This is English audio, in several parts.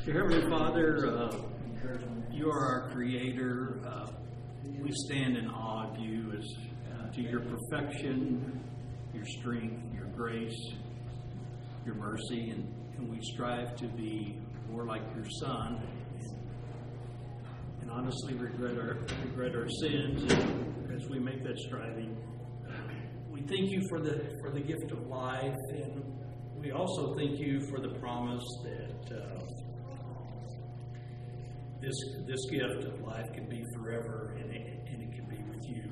Dear Heavenly Father, you are our Creator. We stand in awe of you as to your perfection, your strength, your grace, your mercy, and we strive to be more like your Son, and honestly regret our sins as we make that striving. We thank you for the gift of life, and we also thank you for the promise that this gift of life can be forever, and it can be with you.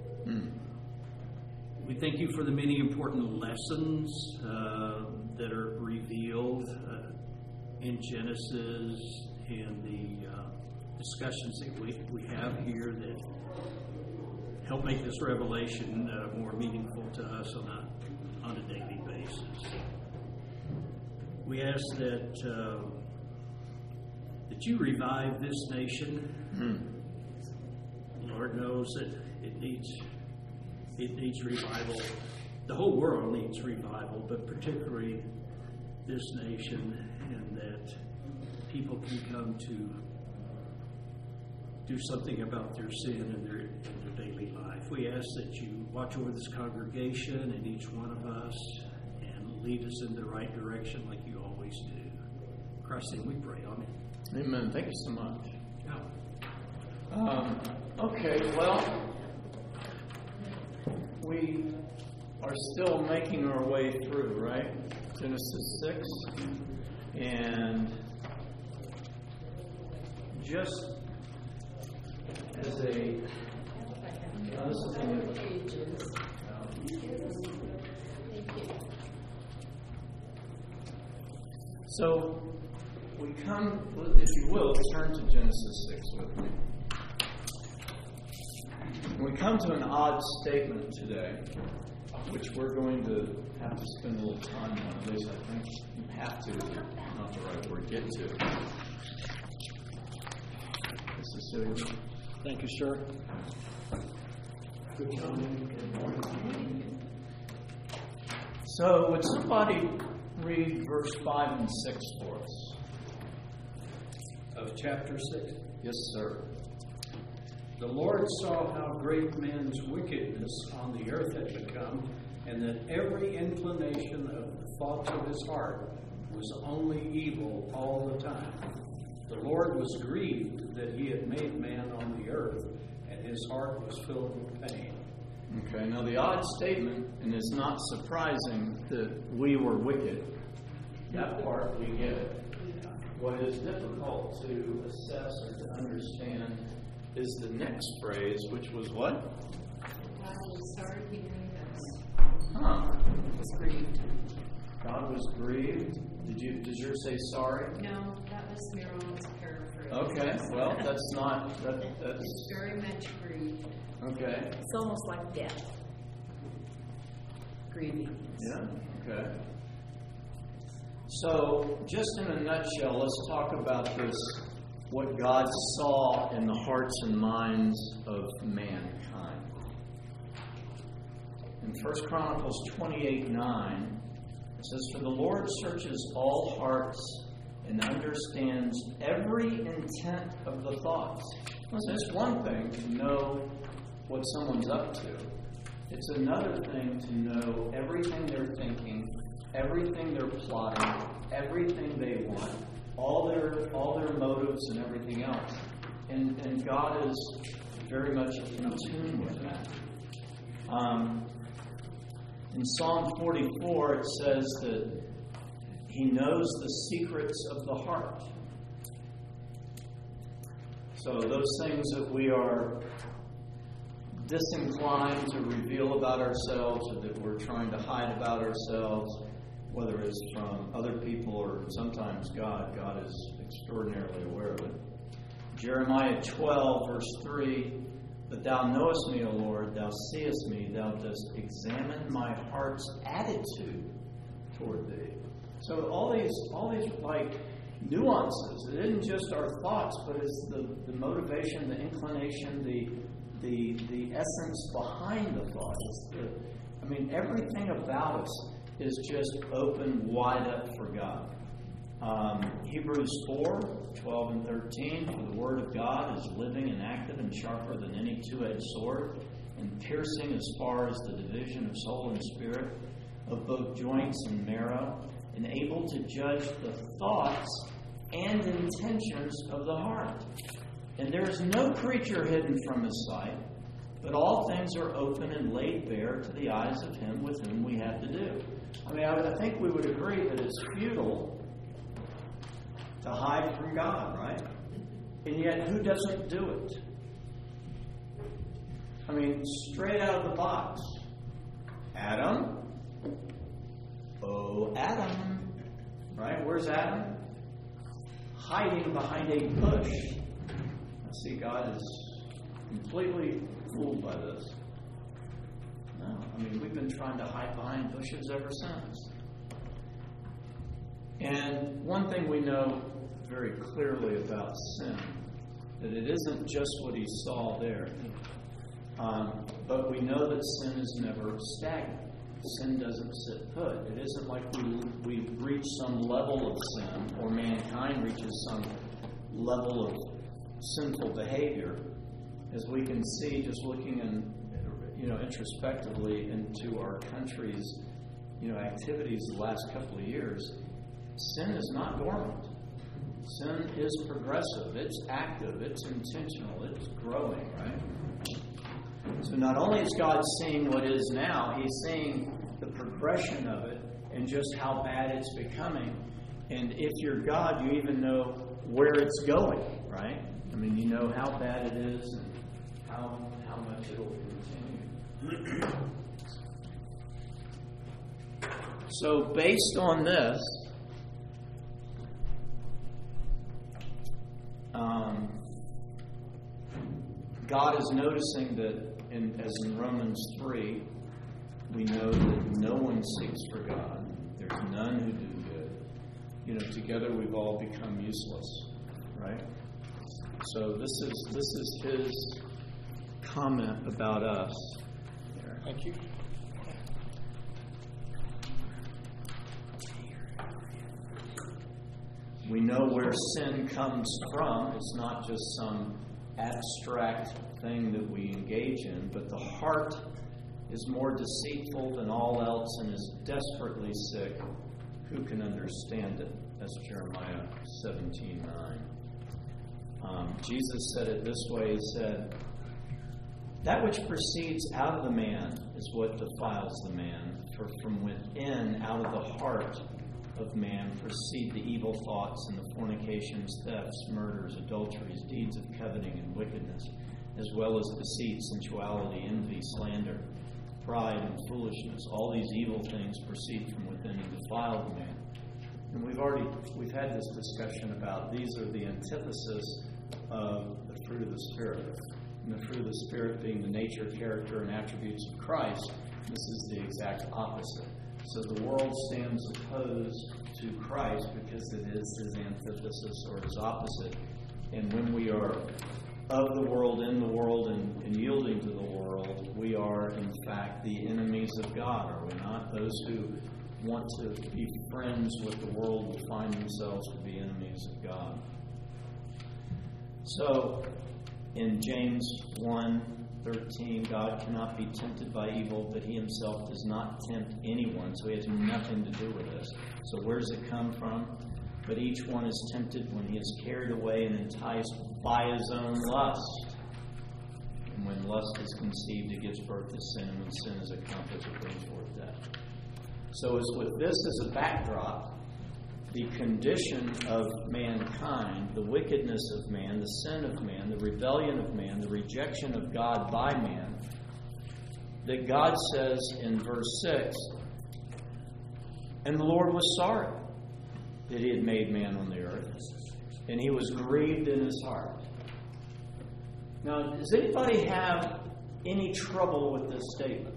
We thank you for the many important lessons that are revealed in Genesis and the discussions that we have here that help make this revelation more meaningful to us on a daily basis. We ask that you revive this nation. Lord knows that it needs revival. The whole world needs revival, but particularly this nation, and that people can come to do something about their sin in their daily life. We ask that you watch over this congregation and each one of us and lead us in the right direction like you always do. In Christ's name we pray. Amen. Amen. Thank you so much. Yeah. Okay, well, we are still making our way through, right? Genesis 6. And just as a... So, we come, if you will, turn to Genesis 6 with me. We come to an odd statement today, which we're going to have to spend a little time on. At least I think you have to, not the right word, get to. Mr. Silver. Thank you, sir. Good morning. So, would somebody read verse 5 and 6 for us? Of chapter 6. Yes, sir. The Lord saw how great men's wickedness on the earth had become, and that every inclination of the thoughts of his heart was only evil all the time. The Lord was grieved that he had made man on the earth, and his heart was filled with pain. Okay, now the odd statement, and it's not surprising that we were wicked. That part we get it. What is difficult to assess or to understand is the next phrase, which was what? God was sorry he made us. He was grieved. God was grieved. Did yours say sorry? No, that was Miron's paraphrase. Okay, well, that's not... That's It's very much grieved. Okay. It's almost like death. Grieving. Yeah, okay. So, just in a nutshell, let's talk about this, what God saw in the hearts and minds of mankind. In 1 Chronicles 28:9, it says, "For the Lord searches all hearts and understands every intent of the thoughts." Listen, it's one thing to know what someone's up to. It's another thing to know everything they're thinking, everything they're plotting, everything they want, all their motives and everything else. And God is very much in tune with that. In Psalm 44, it says that He knows the secrets of the heart. So those things that we are disinclined to reveal about ourselves, or that we're trying to hide about ourselves, whether it's from other people or sometimes God is extraordinarily aware of it. Jeremiah 12, verse 3, "But thou knowest me, O Lord, thou seest me, thou dost examine my heart's attitude toward thee." So all these like nuances. It isn't just our thoughts, but it's the motivation, the inclination, the essence behind the thought. Everything about us is just open wide up for God. Hebrews 4:12 and 13, for the word of God is living and active and sharper than any two-edged sword, and piercing as far as the division of soul and spirit, of both joints and marrow, and able to judge the thoughts and intentions of the heart. And there is no creature hidden from his sight, but all things are open and laid bare to the eyes of him with whom we have to do. I mean, I think we would agree that it's futile to hide from God, right? And yet, who doesn't do it? I mean, straight out of the box. Adam. Oh, Adam. Right? Where's Adam? Hiding behind a bush. I see God is completely fooled by this. No, I mean, we've been trying to hide behind bushes ever since. And one thing we know very clearly about sin, that it isn't just what he saw there. But we know that sin is never stagnant. Sin doesn't sit put. It isn't like we reach some level of sin, or mankind reaches some level of sinful behavior. As we can see, just looking introspectively into our country's activities the last couple of years, sin is not dormant. Sin is progressive. It's active. It's intentional. It's growing, right? So not only is God seeing what is now, he's seeing the progression of it and just how bad it's becoming. And if you're God, you even know where it's going, right? I mean, you know how bad it is and how much it will continue. So based on this, God is noticing that, as in Romans 3, we know that no one seeks for God. There's none who do good. Together we've all become useless, right? So this is his comment about us. Thank you. We know where sin comes from. It's not just some abstract thing that we engage in, but the heart is more deceitful than all else and is desperately sick. Who can understand it? That's Jeremiah 17:9. Jesus said it this way. He said, that which proceeds out of the man is what defiles the man. For from within, out of the heart of man, proceed the evil thoughts and the fornications, thefts, murders, adulteries, deeds of coveting and wickedness, as well as deceit, sensuality, envy, slander, pride, and foolishness. All these evil things proceed from within and defile the man. And we've had this discussion about these are the antithesis of the fruit of the Spirit. And the fruit of the Spirit being the nature, character, and attributes of Christ. This is the exact opposite. So the world stands opposed to Christ because it is his antithesis or his opposite. And when we are of the world, in the world, and yielding to the world, we are, in fact, the enemies of God, are we not? Those who want to be friends with the world will find themselves to be enemies of God. So, in James 1:13, God cannot be tempted by evil, but he himself does not tempt anyone, so he has nothing to do with this. So where does it come from? But each one is tempted when he is carried away and enticed by his own lust. And when lust is conceived, it gives birth to sin, and when sin is accomplished, it brings forth death. So it's with this as a backdrop, the condition of mankind, the wickedness of man, the sin of man, the rebellion of man, the rejection of God by man, that God says in verse 6, and the Lord was sorry that he had made man on the earth, and he was grieved in his heart. Now, does anybody have any trouble with this statement?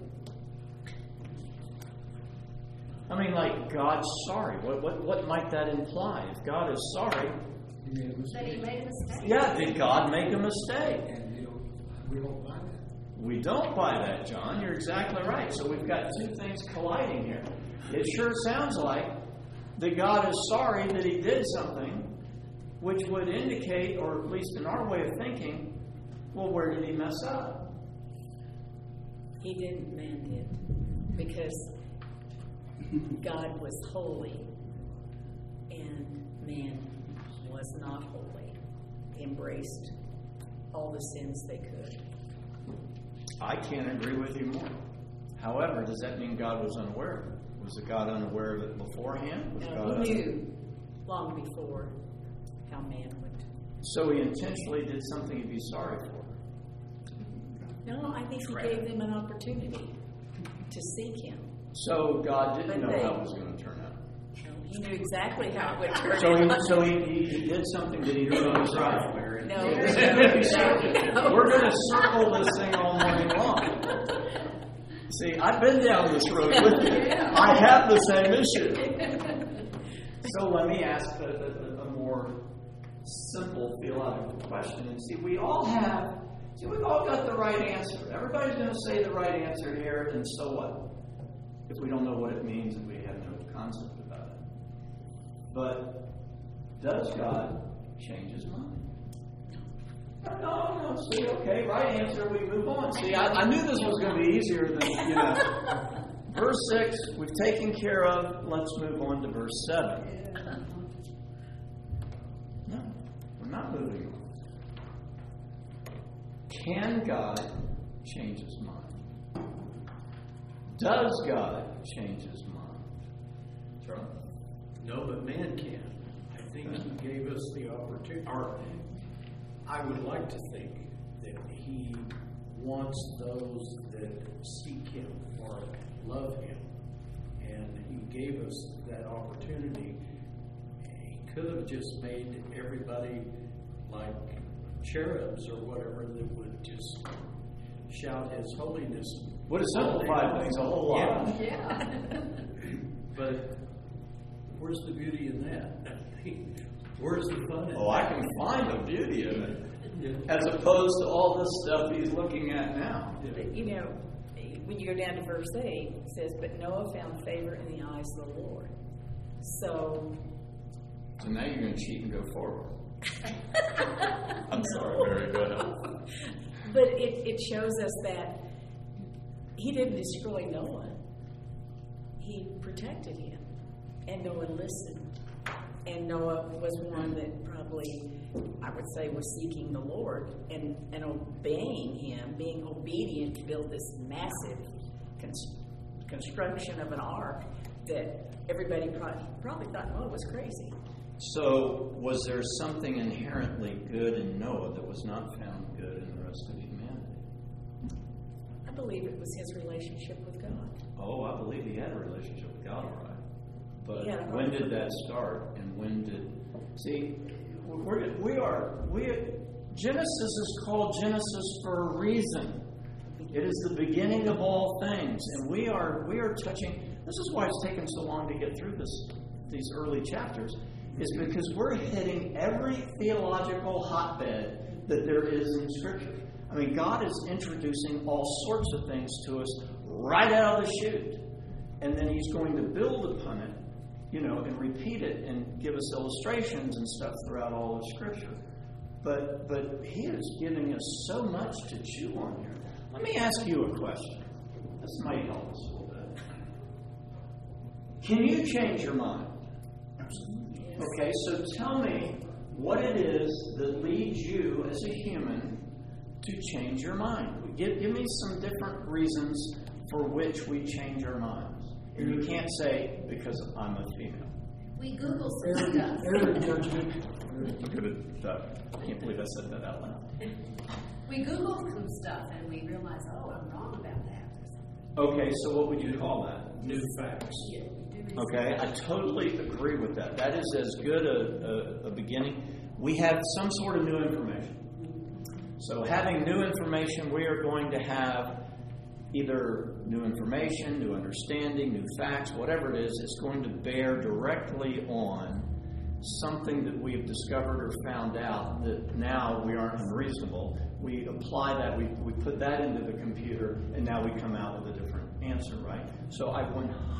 I mean, like, God's sorry. What might that imply? If God is sorry... That he made a mistake. Yeah, did God make a mistake? And we don't buy that. We don't buy that, John. You're exactly right. So we've got two things colliding here. It sure sounds like that God is sorry that he did something, which would indicate, or at least in our way of thinking, well, where did he mess up? He didn't, man did. Because God was holy and man was not holy. Embraced all the sins they could. I can't agree with you more. However, does that mean God was unaware of it? Was God unaware of it beforehand? Was No, God he knew long before how man would. So he intentionally did something he'd be sorry for. No, I think he gave them an opportunity to seek him. So God didn't But know they- how it was going to turn out. No, he knew exactly how it would turn out. So he did something that he knew he was sorry for. No. We're going to circle this thing all morning long. See, I've been down this road with you. I have the same issue. So let me ask a more simple theological question and see, we've all got the right answer. Everybody's going to say the right answer here, and so what? If we don't know what it means and we have no concept about it. But does God change his mind? No. See, okay, right answer, we move on. See, I knew this was going to be easier than, Verse 6, we've taken care of. Let's move on to verse 7. No, we're not moving on. Can God change his mind? Does God change his mind? Charlie? No, but man can. I think he gave us the opportunity, or I would like to think that he wants those that seek him or love him. And he gave us that opportunity. He could have just made everybody like cherubs or whatever that would just shout his holiness. Would have simplified things a whole lot. Yeah. But Where's the beauty in that? Where's the fun in Oh, I can find the beauty of it. As opposed to all this stuff he's looking at now. But, when you go down to verse 8, it says, "But Noah found favor in the eyes of the Lord." So now you're going to cheat and go forward. I'm sorry, Mary, go ahead. But it shows us that he didn't destroy Noah. He protected him. And Noah listened. And Noah was one that probably, I would say, was seeking the Lord and obeying him, being obedient to build this massive construction of an ark that everybody probably thought Noah was crazy. So, was there something inherently good in Noah that was not found good in the rest of humanity? I believe it was his relationship with God. Oh, I believe he had a relationship with God, all right. But Yeah, when did that start? And when did... See, Genesis is called Genesis for a reason. It is the beginning of all things. And we are touching... This is why it's taken so long to get through these early chapters, is because we're hitting every theological hotbed that there is in Scripture. I mean, God is introducing all sorts of things to us right out of the chute. And then he's going to build upon it, and repeat it and give us illustrations and stuff throughout all of Scripture. But he is giving us so much to chew on here. Let me ask you a question. This might help us a little bit. Can you change your mind? Yes. Okay, so tell me what it is that leads you as a human to change your mind. Give me some different reasons for which we change our minds. And you can't say, because I'm a female. We Google some stuff. Look at it, Doug. I can't believe I said that out loud. We Google some stuff and we realize, oh, I'm wrong about that. Okay, so what would you call that? New facts. Okay, I totally agree with that. That is as good a beginning. We have some sort of new information. So having new information, we are going to have either new information, new understanding, new facts, whatever it is, it's going to bear directly on something that we've discovered or found out that now we aren't unreasonable. We apply that, we put that into the computer, and now we come out with a different answer, right? So I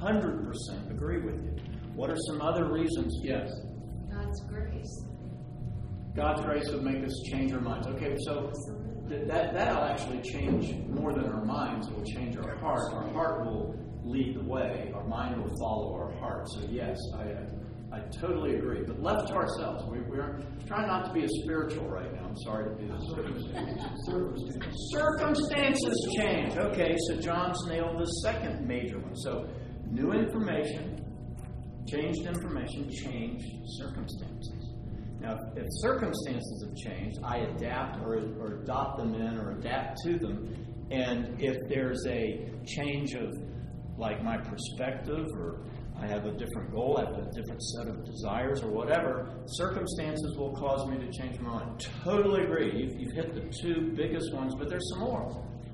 100% agree with you. What are some other reasons? Yes. God's grace. God's grace would make us change our minds. Okay, so that'll actually change more than our minds. It will change our heart. Our heart will lead the way. Our mind will follow our heart. So yes, I totally agree. But left to ourselves, we're trying not to be as spiritual right now. I'm sorry to be this. Circumstances change. Okay, so John's nailed the second major one. So new information, changed information, changed circumstances. Now, if circumstances have changed, I adapt or adopt them in or adapt to them. And if there's a change of, like, my perspective, or I have a different goal, I have a different set of desires or whatever, circumstances will cause me to change my mind. Totally agree. You've hit the two biggest ones, but there's some more.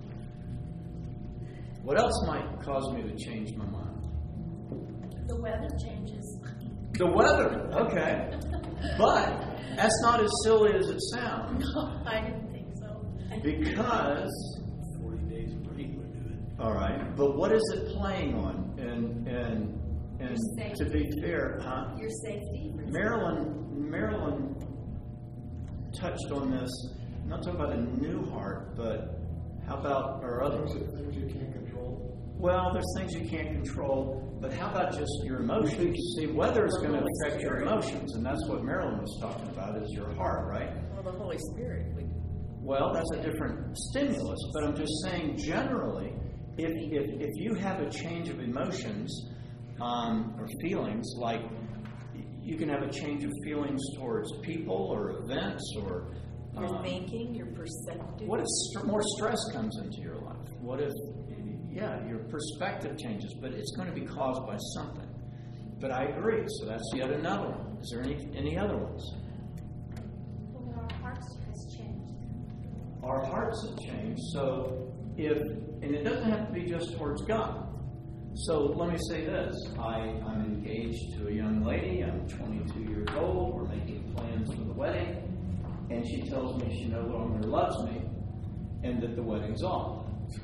What else might cause me to change my mind? The weather changes. The weather, okay. But that's not as silly as it sounds. No, I didn't think so. Because 40 days of rain would do it. all right, but what is it playing on? And to be fair, Your safety. Marilyn touched on this. I'm not talking about a new heart, but how about our other Things you can't control. Well, there's things you can't control, but how about just your emotions? See, weather is going to affect your emotions, and that's what Marilyn was talking about, is your heart, right? Well, the Holy Spirit. Well, that's a different stimulus, but I'm just saying generally, if you have a change of emotions or feelings, like you can have a change of feelings towards people or events or Your thinking, your perceptive. what if more stress comes into your life? What if, your perspective changes, but it's going to be caused by something. But I agree, so that's yet another one. Is there any other ones? Well, our hearts has changed. Our hearts have changed, so and it doesn't have to be just towards God. So let me say this. I'm engaged to a young lady. I'm 22 years old. We're making plans for the wedding. And she tells me she no longer loves me and that the wedding's off.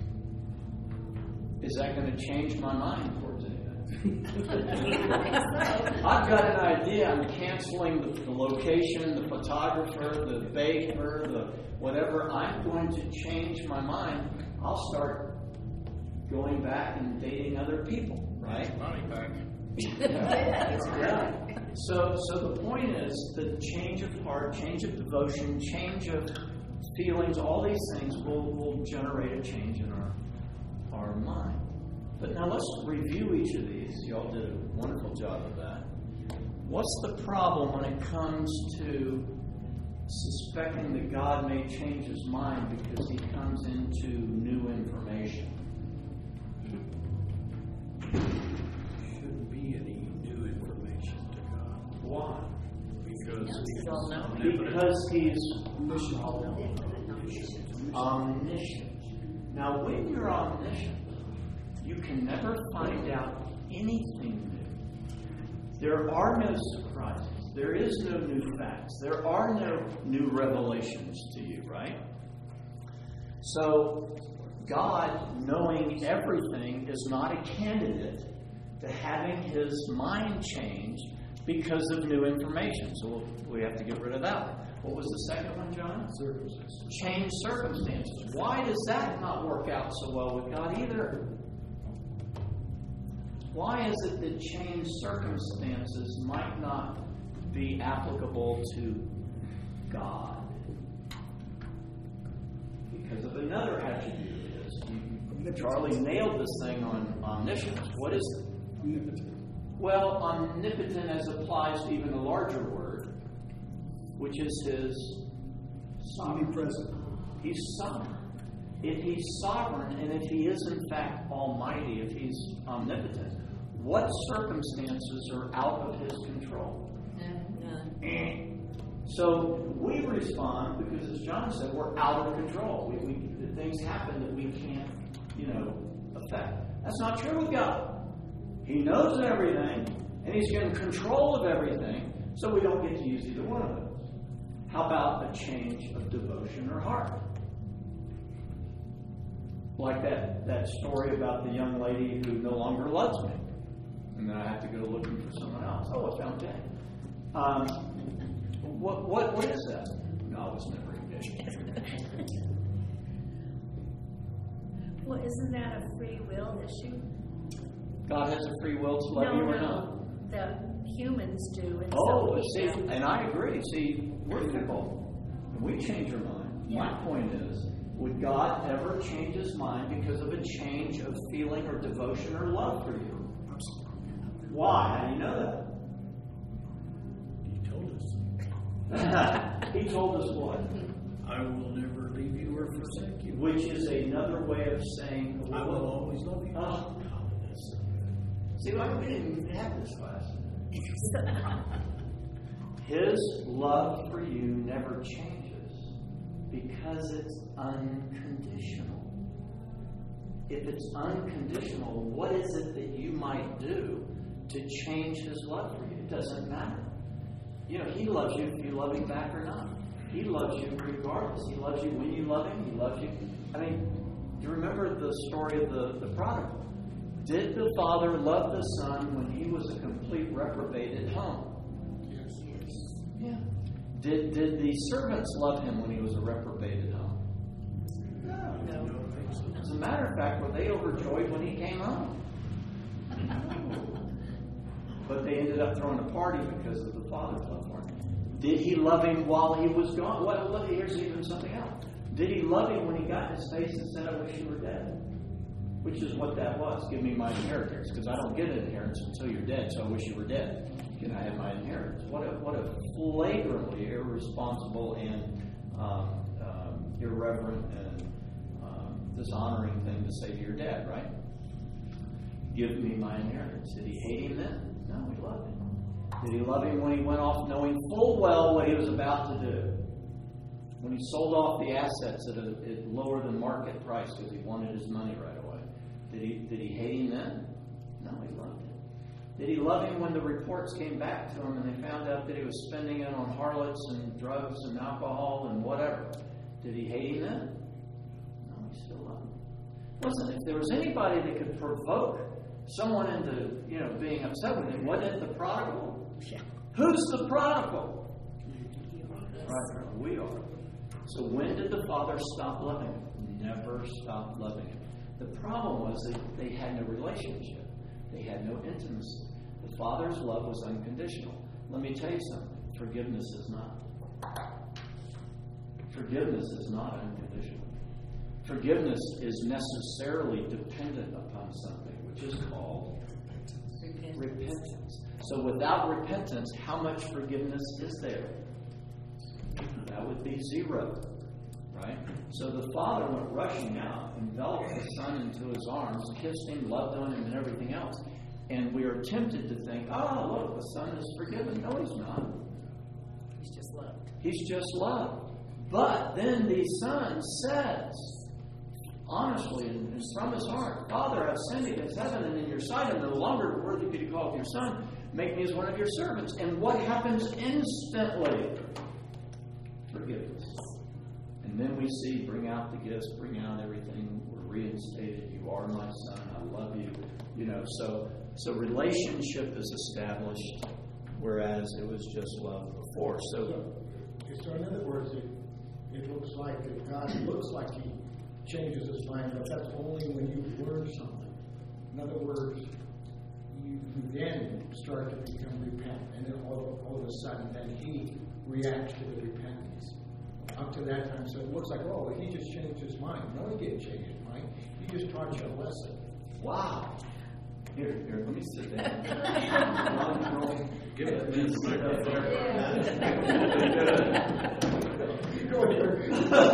Is that going to change my mind towards anything? I've got an idea. I'm canceling the location, the photographer, the baker, the whatever. I'm going to change my mind. I'll start going back and dating other people, right? Money back. Yeah. So the point is the change of heart, change of devotion, change of feelings, all these things will generate a change in our mind. But now let's review each of these. Y'all did a wonderful job of that. What's the problem when it comes to suspecting that God may change his mind because he comes into new information? Shouldn't be any new information to God. Why? Because He's all knowing. Because he's Omniscient. omniscient. Now, when you're omniscient, you can never find out anything new. There are no surprises. There is no new facts. There are no new revelations to you, right? So, God, knowing everything, is not a candidate to having his mind changed because of new information. So we have to get rid of that one. What was the second one, John? circumstances. Change circumstances. Why does that not work out so well with God either? Why is it that changed circumstances might not be applicable to God? Because of another attribute of his. Charlie nailed this thing on omniscience. What is it? Omnipotent. Well, omnipotent as applies to even a larger word, which is his sovereignty. Omnipresent. He's sovereign. If he's sovereign, and if he is in fact almighty, if he's omnipotent, what circumstances are out of his control? So we respond because, as John said, we're out of control. Things happen that we can't, affect. That's not true with God. He knows everything, and he's in control of everything, so we don't get to use either one of those. How about a change of devotion or heart? Like that story about the young lady who no longer loves me. And then I have to go looking for someone else. Oh, I found Jane. What is that? God was never engaged. Well, isn't that a free will issue? God has a free will to love you or not? The humans do. And Oh, so see, we and I agree. See, we're fickle. We change our mind. Yeah. My point is, would God ever change his mind because of a change of feeling or devotion or love for you? Why? How do you know He told us, that? He told us what? I will never leave you or forsake you. Which is another way of saying, I will always love you. Oh. See, we didn't even have this class. His love for you never changes because it's unconditional. If it's unconditional, what is it that you might do to change his love for you? It doesn't matter. You know, he loves you if you love him back or not. He loves you regardless. He loves you when you love him. He loves you. I mean, do you remember the story of the prodigal? Did the father love the son when he was a complete reprobate at home? Yeah. Did the servants love him when he was a reprobate at home? No. As a matter of fact, were they overjoyed when he came home? But they ended up throwing a party because of the father's love for him. Did he love him while he was gone? Well, look, here's even something else. Did he love him when he got in his face and said, I wish you were dead? Which is what that was. Give me my inheritance. Because I don't get an inheritance until you're dead, so I wish you were dead. Can I have my inheritance? What a flagrantly irresponsible and irreverent and dishonoring thing to say to your dad, right? Give me my inheritance. Did he hate him then? No, he loved him. Did he love him when he went off knowing full well what he was about to do? When he sold off the assets at a lower than market price because he wanted his money right away. Did he hate him then? No, he loved him. Did he love him when the reports came back to him and they found out that he was spending it on harlots and drugs and alcohol and whatever? Did he hate him then? No, he still loved him. Listen, if there was anybody that could provoke someone into, being upset with him, wasn't it the prodigal? Yeah. Who's the prodigal? Right, we are. So when did the father stop loving him? Never stopped loving him. The problem was they had no relationship. They had no intimacy. The father's love was unconditional. Let me tell you something. Forgiveness is not. Forgiveness is not unconditional. Forgiveness is necessarily dependent upon something, which is called repentance. So without repentance, how much forgiveness is there? That would be zero, right? So the father went rushing out, enveloped the son into his arms, kissed him, loved on him, and everything else. And we are tempted to think, oh, look, the son is forgiven. No, he's not. He's just loved. He's just loved. But then the son says, honestly and from his heart, Father, I've sinned against heaven and in your sight. I'm no longer worthy to be called your son. Make me as one of your servants. And what happens instantly? Forgiveness. And then we see, bring out the gifts, bring out everything. We're reinstated. You are my son. I love you. So relationship is established, whereas it was just love before. So in other words, it looks like that God looks like He changes His mind, but that's only when you learn something. In other words, you then start to become repentant, and then all of a sudden, then He reacts to the repentance. Up to that time, so it looks like, oh, He just changed His mind. No, He didn't change His mind. He just taught you a lesson. wow. Here, let me sit down. Give it a minute. You go here.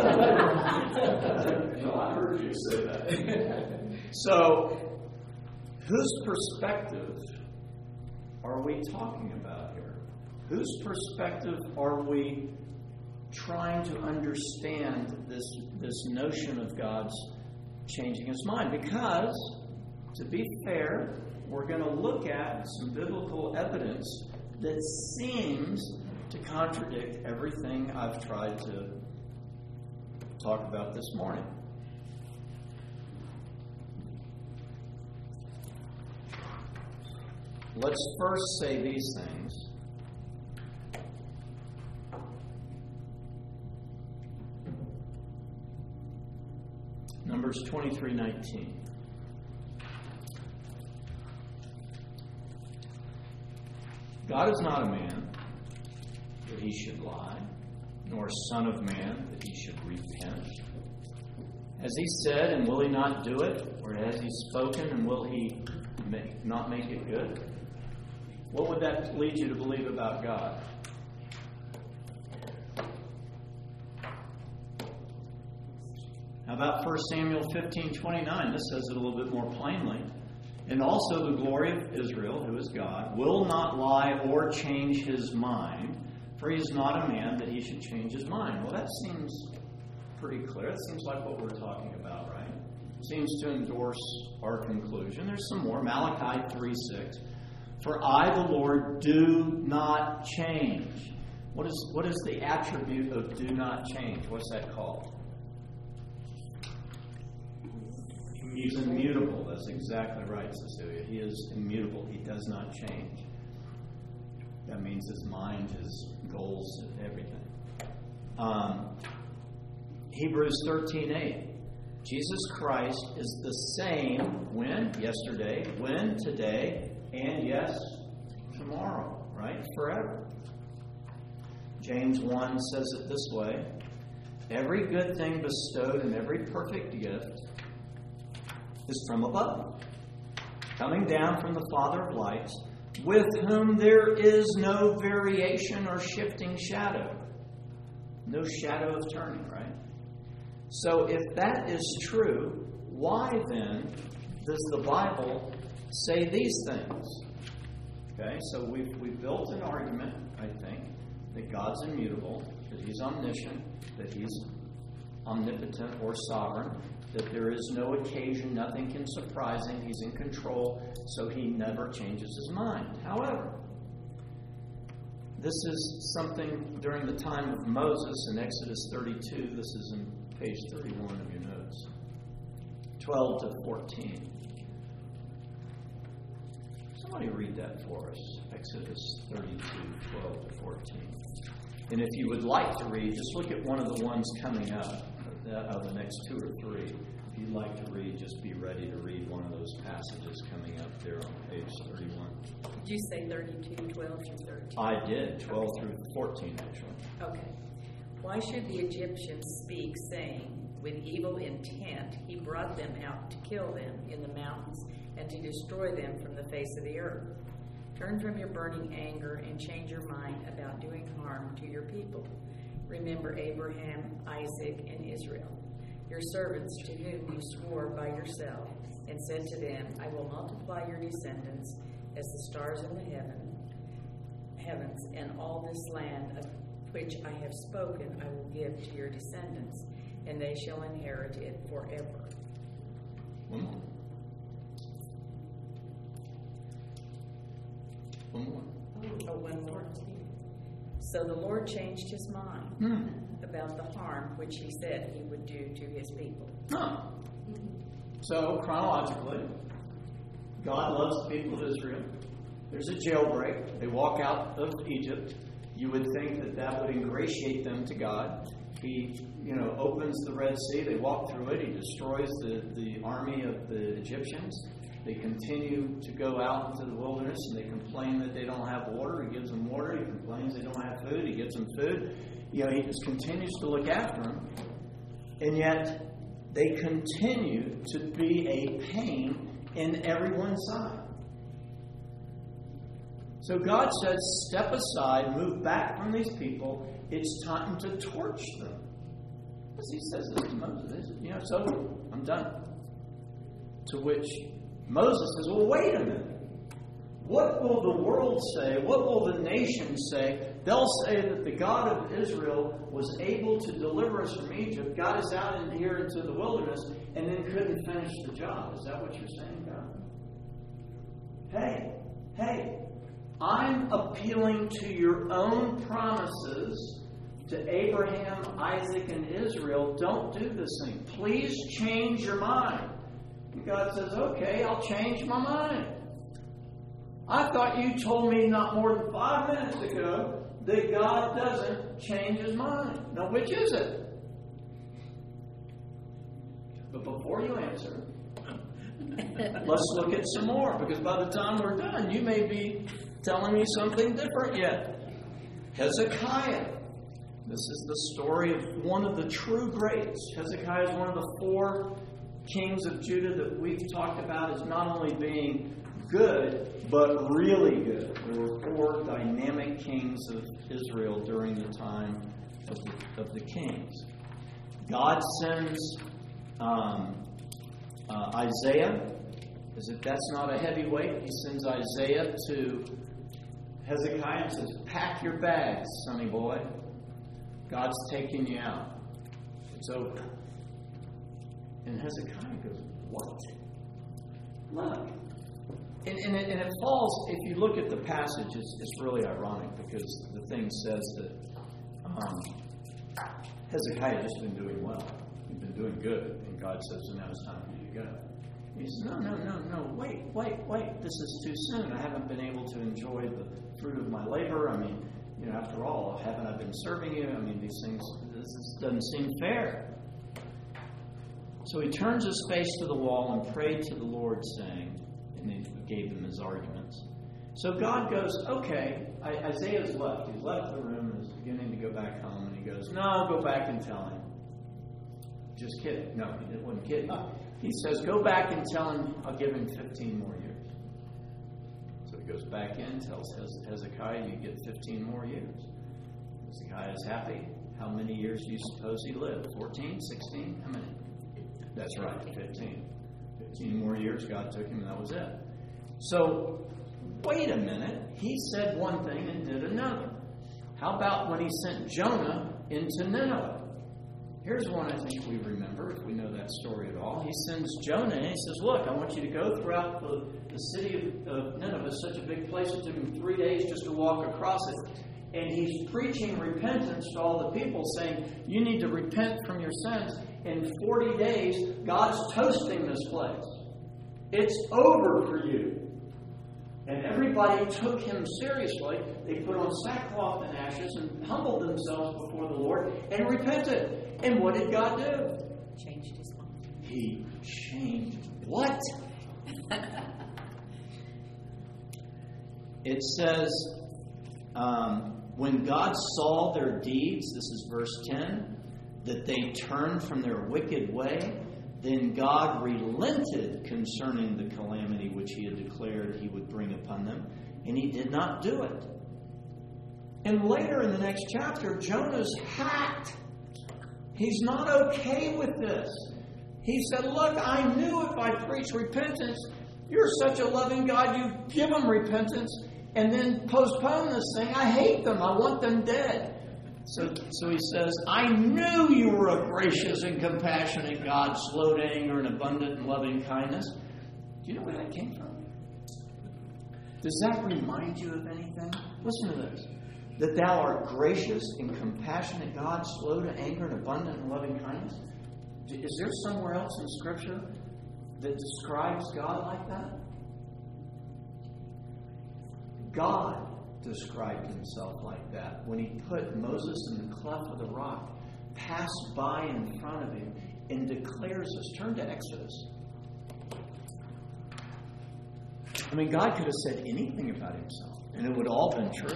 No, I heard you say that. So, whose perspective are we talking about here? Whose perspective are we trying to understand this notion of God's changing His mind? Because, to be fair, we're going to look at some biblical evidence that seems to contradict everything I've tried to talk about this morning. Let's first say these things. Numbers 23:19. God is not a man that he should lie, nor a son of man that he should repent. Has he said, and will he not do it? Or has he spoken, and will he not make it good? What would that lead you to believe about God? How about 1 Samuel 15:29? This says it a little bit more plainly. And also the glory of Israel, who is God, will not lie or change his mind, for he is not a man that he should change his mind. Well, that seems pretty clear. That seems like what we're talking about, right? Seems to endorse our conclusion. There's some more. Malachi 3:6. For I, the Lord, do not change. What is the attribute of do not change? What's that called? He's immutable. That's exactly right, Cecilia. He is immutable. He does not change. That means his mind, his goals, everything. Hebrews 13:8. Jesus Christ is the same when? Yesterday. When? Today. And yes, tomorrow. Right? Forever. James 1 says it this way. Every good thing bestowed and every perfect gift is from above, coming down from the Father of lights, with whom there is no variation or shifting shadow. No shadow of turning, right? So if that is true, why then does the Bible say these things? Okay, so we've built an argument, I think, that God's immutable, that he's omniscient, that he's omnipotent or sovereign, that there is no occasion, nothing can surprise him, he's in control, so he never changes his mind. However, this is something during the time of Moses in Exodus 32. This is in page 31 of your notes. 12 to 14. Somebody read that for us. Exodus 32, 12 to 14. And if you would like to read, just look at one of the ones coming up, of the next two or three. If you'd like to read, just be ready to read one of those passages coming up there on page 31. Did you say 32, 12 through 13? I did, 12 through 14, actually. Okay. Why should the Egyptians speak, saying, with evil intent, he brought them out to kill them in the mountains and to destroy them from the face of the earth? Turn from your burning anger and change your mind about doing harm to your people. Remember Abraham, Isaac, and Israel, your servants to whom you swore by yourself, and said to them, I will multiply your descendants as the stars in the heavens, and all this land of which I have spoken I will give to your descendants, and they shall inherit it forever. One more. One more. So the Lord changed his mind about the harm which he said he would do to his people. Huh. So, chronologically, God loves the people of Israel. There's a jailbreak. They walk out of Egypt. You would think that that would ingratiate them to God. He, opens the Red Sea. They walk through it. He destroys the army of the Egyptians. They continue to go out into the wilderness, and they complain that they don't have water. He gives them water. He complains they don't have food. He gives them food. He just continues to look after them. And yet, they continue to be a pain in everyone's side. So God says, step aside, move back from these people. It's time to torch them. Because he says this to Moses. It's over. I'm done. To which Moses says, well, wait a minute. What will the world say? What will the nations say? They'll say that the God of Israel was able to deliver us from Egypt, got us out in here into the wilderness, and then couldn't finish the job. Is that what you're saying, God? Hey, I'm appealing to your own promises to Abraham, Isaac, and Israel. Don't do this thing. Please change your mind. And God says, okay, I'll change my mind. I thought you told me not more than 5 minutes ago that God doesn't change his mind. Now, which is it? But before you answer, let's look at some more, because by the time we're done, you may be telling me something different yet. Hezekiah. This is the story of one of the true greats. Hezekiah is one of the 4 kings of Judah that we've talked about as not only being good, but really good. There were 4 dynamic kings of Israel during the time of the kings. God sends Isaiah. As if that's not a heavy weight, he sends Isaiah to Hezekiah and says, pack your bags, sonny boy. God's taking you out. It's over. And Hezekiah goes, what? Look. And it falls, if you look at the passage, it's really ironic, because the thing says that Hezekiah had just been doing well. He'd been doing good. And God says, so now it's time for you to go. He says, no, wait. This is too soon. I haven't been able to enjoy the fruit of my labor. I mean, after all, haven't I been serving you? I mean, these things, this doesn't seem fair. So he turns his face to the wall and prayed to the Lord, saying, and he gave him his arguments. So God goes, okay, Isaiah's left. He's left the room and is beginning to go back home. And he goes, no, go back and tell him. Just kidding. No, he wasn't kidding. He says, go back and tell him I'll give him 15 more years. So he goes back in, tells Hezekiah, you get 15 more years. Hezekiah is happy. How many years do you suppose he lived? 14? 16? How many? That's right, 15. 15 more years, God took him, and that was it. So, wait a minute. He said one thing and did another. How about when he sent Jonah into Nineveh? Here's one I think we remember, if we know that story at all. He sends Jonah and he says, look, I want you to go throughout the city of Nineveh, such a big place. It took him 3 days just to walk across it. And he's preaching repentance to all the people, saying, you need to repent from your sins. In 40 days, God's toasting this place. It's over for you. And everybody took him seriously. They put on sackcloth and ashes and humbled themselves before the Lord and repented. And what did God do? Changed his mind. He changed what? It says, when God saw their deeds, this is verse 10, that they turned from their wicked way, then God relented concerning the calamity which he had declared he would bring upon them, and he did not do it. And later in the next chapter, Jonah's hacked. He's not okay with this. He said, look, I knew if I preach repentance, you're such a loving God, you give them repentance and then postpone this thing. I hate them. I want them dead. So he says, I knew you were a gracious and compassionate God, slow to anger and abundant in loving kindness. Do you know where that came from? Does that remind you of anything? Listen to this. That thou art gracious and compassionate God, slow to anger and abundant in loving kindness? Is there somewhere else in Scripture that describes God like that? God described himself like that when he put Moses in the cleft of the rock, passed by in front of him, and declares this. Turn to Exodus. I mean, God could have said anything about himself, and it would all been true.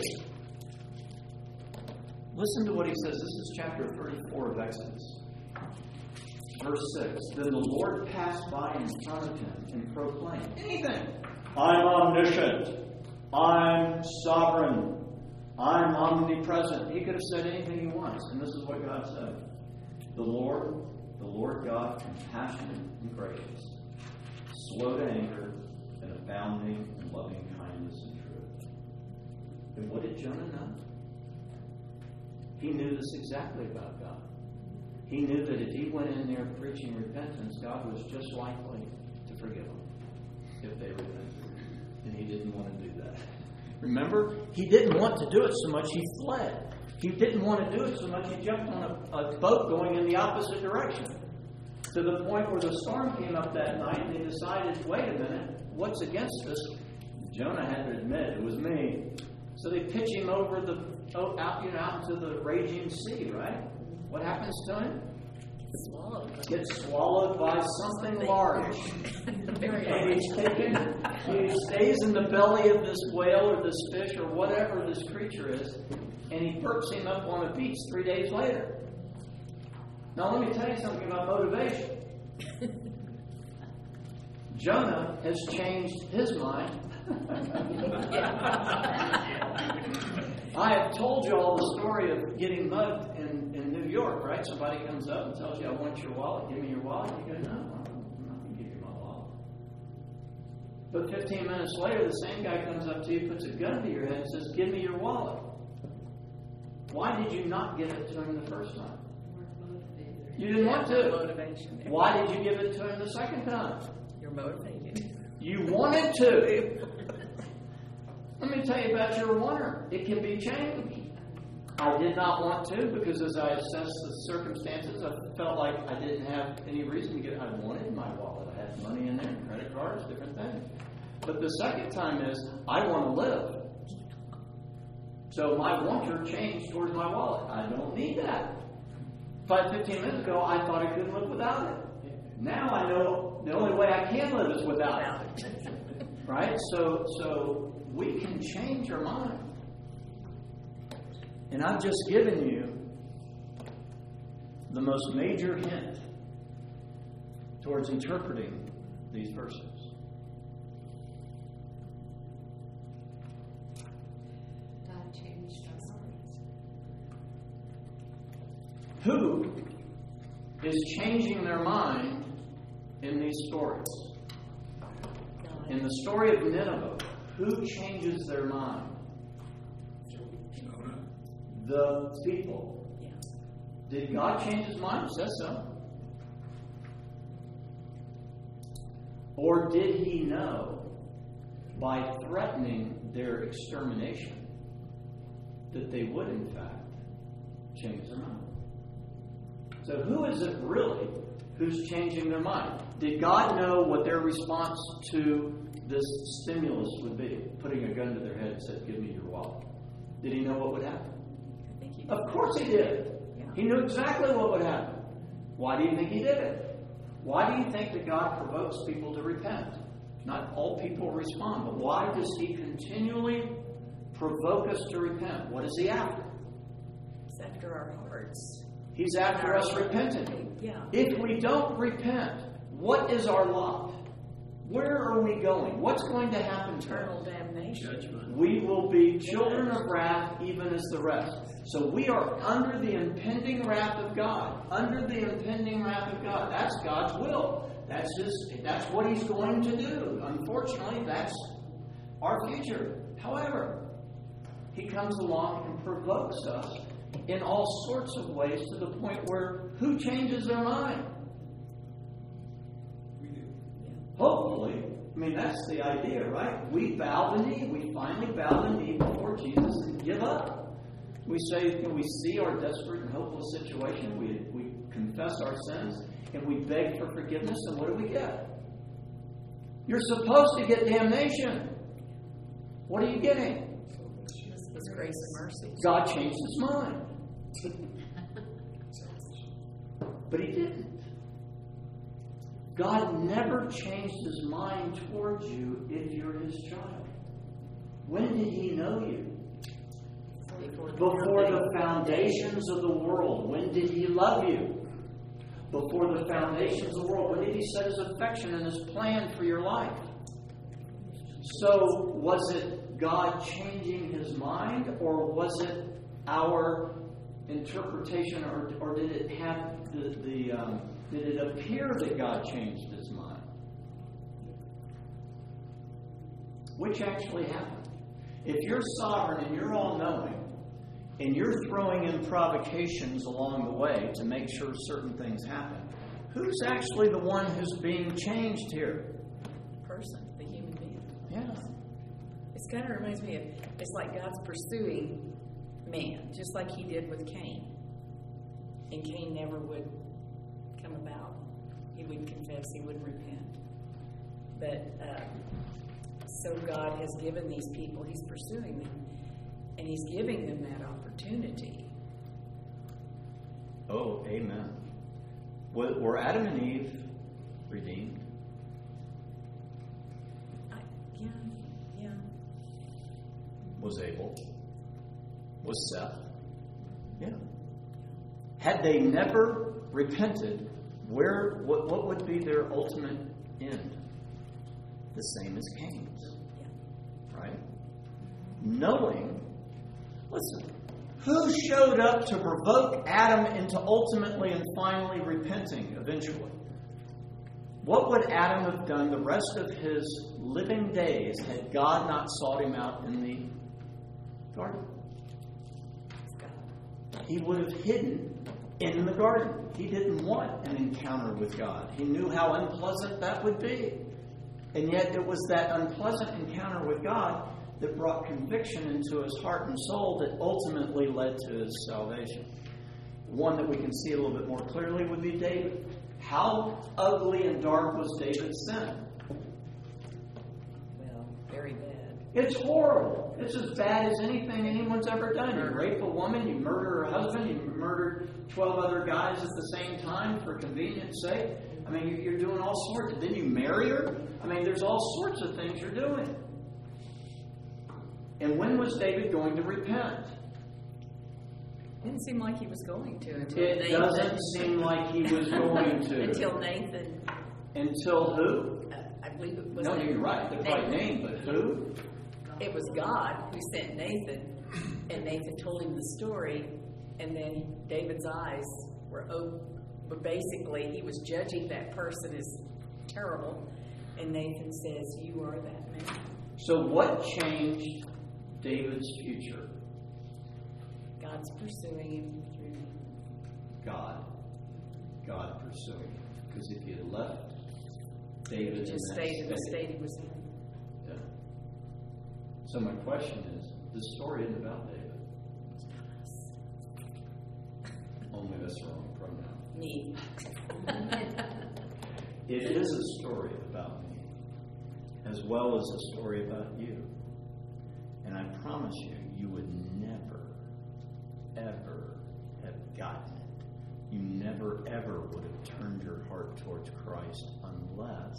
Listen to what he says. This is chapter 34 of Exodus. Verse 6. Then the Lord passed by in front of him and proclaimed anything. I'm omniscient. I'm sovereign. I'm omnipresent. He could have said anything he wants. And this is what God said. The Lord God, compassionate and gracious, slow to anger, and abounding in loving kindness and truth. And what did Jonah know? He knew this exactly about God. He knew that if he went in there preaching repentance, God was just likely to forgive them if they repented. And he didn't want to do that. Remember? He didn't want to do it so much he fled. He didn't want to do it so much he jumped on a boat going in the opposite direction. To the point where the storm came up that night and they decided, wait a minute, what's against us? Jonah had to admit it was me. So they pitch him over out into the raging sea, right? What happens to him? Swallowed. gets swallowed by something large. Very And large. he's taken, he stays in the belly of this whale or this fish or whatever this creature is, and he perks him up on a beach 3 days later. Now let me tell you something about motivation. Jonah has changed his mind. I have told you all the story of getting mugged in New York, right? Somebody comes up and tells you, I want your wallet, give me your wallet. You go, no, I'm not going to give you my wallet. But 15 minutes later, the same guy comes up to you, puts a gun to your head and says, give me your wallet. Why did you not give it to him the first time? You didn't want to. Motivation. Why did you give it to him the second time? You're motivated. You wanted to. Let me tell you about your wanter. It can be changed. I did not want to because as I assessed the circumstances, I felt like I didn't have any reason to get it. I wanted my wallet. I had money in there, credit cards, different things. But the second time is, I want to live. So my wanter changed towards my wallet. I don't need that. 15 minutes ago, I thought I couldn't live without it. Now I know the only way I can live is without it. Right? So we can change our mind. And I've just given you the most major hint towards interpreting these verses. God changed our hearts. Who is changing their mind in these stories? In the story of Nineveh, who changes their mind? The people. Yeah. Did God change his mind? It says so. Or did he know by threatening their extermination that they would, in fact, change their mind? So who is it really who's changing their mind? Did God know what their response to this stimulus would be? Putting a gun to their head and said, give me your wallet. Did he know what would happen? I think he Of course he did. Yeah. He knew exactly what would happen. Why do you think he did it? Why do you think that God provokes people to repent? Not all people respond, but why does he continually provoke us to repent? What is he after? It's after our hearts. He's after us repenting. Yeah. If we don't repent, what is our lot? Where are we going? What's going to happen to Eternal us? damnation. Judgment. We will be children of wrath even as the rest. So we are under the impending wrath of God. Under the impending wrath of God. That's God's will. That's what he's going to do. Unfortunately, that's our future. However, he comes along and provokes us in all sorts of ways to the point where who changes their mind? Hopefully. I mean, that's the idea, right? We bow the knee. We finally bow the knee before Jesus and give up. We say, we see our desperate and hopeless situation. We confess our sins and we beg for forgiveness. And what do we get? You're supposed to get damnation. What are you getting? His grace and mercy. God changed his mind. But he didn't. God never changed his mind towards you if you're his child. When did he know you? Before the foundations of the world. When did he love you? Before the foundations of the world. When did he set his affection and his plan for your life? So, was it God changing his mind, or was it our interpretation, or did it have did it appear that God changed his mind? Which actually happened? If you're sovereign and you're all-knowing, and you're throwing in provocations along the way to make sure certain things happen, who's actually the one who's being changed here? The person, the human being. Yeah. It kind of reminds me of, it's like God's pursuing man, just like he did with Cain. And Cain never would come about. He wouldn't confess, he wouldn't repent. But so God has given these people, he's pursuing them, and he's giving them that opportunity. Oh, amen. Were Adam and Eve redeemed? Yeah. Was Abel? Was Seth? Yeah. Had they never repented, what would be their ultimate end? The same as Cain's. Right? Knowing, listen, who showed up to provoke Adam into ultimately and finally repenting eventually? What would Adam have done the rest of his living days had God not sought him out in the garden? He would have hidden in the garden. He didn't want an encounter with God. He knew how unpleasant that would be. And yet it was that unpleasant encounter with God that brought conviction into his heart and soul that ultimately led to his salvation. One that we can see a little bit more clearly would be David. How ugly and dark was David's sin? Well, very bad. It's horrible. It's as bad as anything anyone's ever done. You rape a woman, you murder her husband, you murder 12 other guys at the same time for convenience sake. I mean, you're doing all sorts. Then you marry her. I mean, there's all sorts of things you're doing. And when was David going to repent? Didn't seem like he was going to until It Nathan. doesn't seem like he was going to. Until Nathan. Until who? I believe it was. No, you're right. They're right name, but who? It was God who sent Nathan, and Nathan told him the story, and then David's eyes were open. But basically, he was judging that person as terrible, and Nathan says, "You are that man." So what changed David's future? God's pursuing him through. God pursuing him. Because if he had left David He just stayed in the state he was in. Yeah. So my question is, this story isn't about David. Only that's the wrong pronoun. Me. It is a story about me, as well as a story about you. And I promise you, you would never, ever have gotten it. You never, ever would have turned your heart towards Christ unless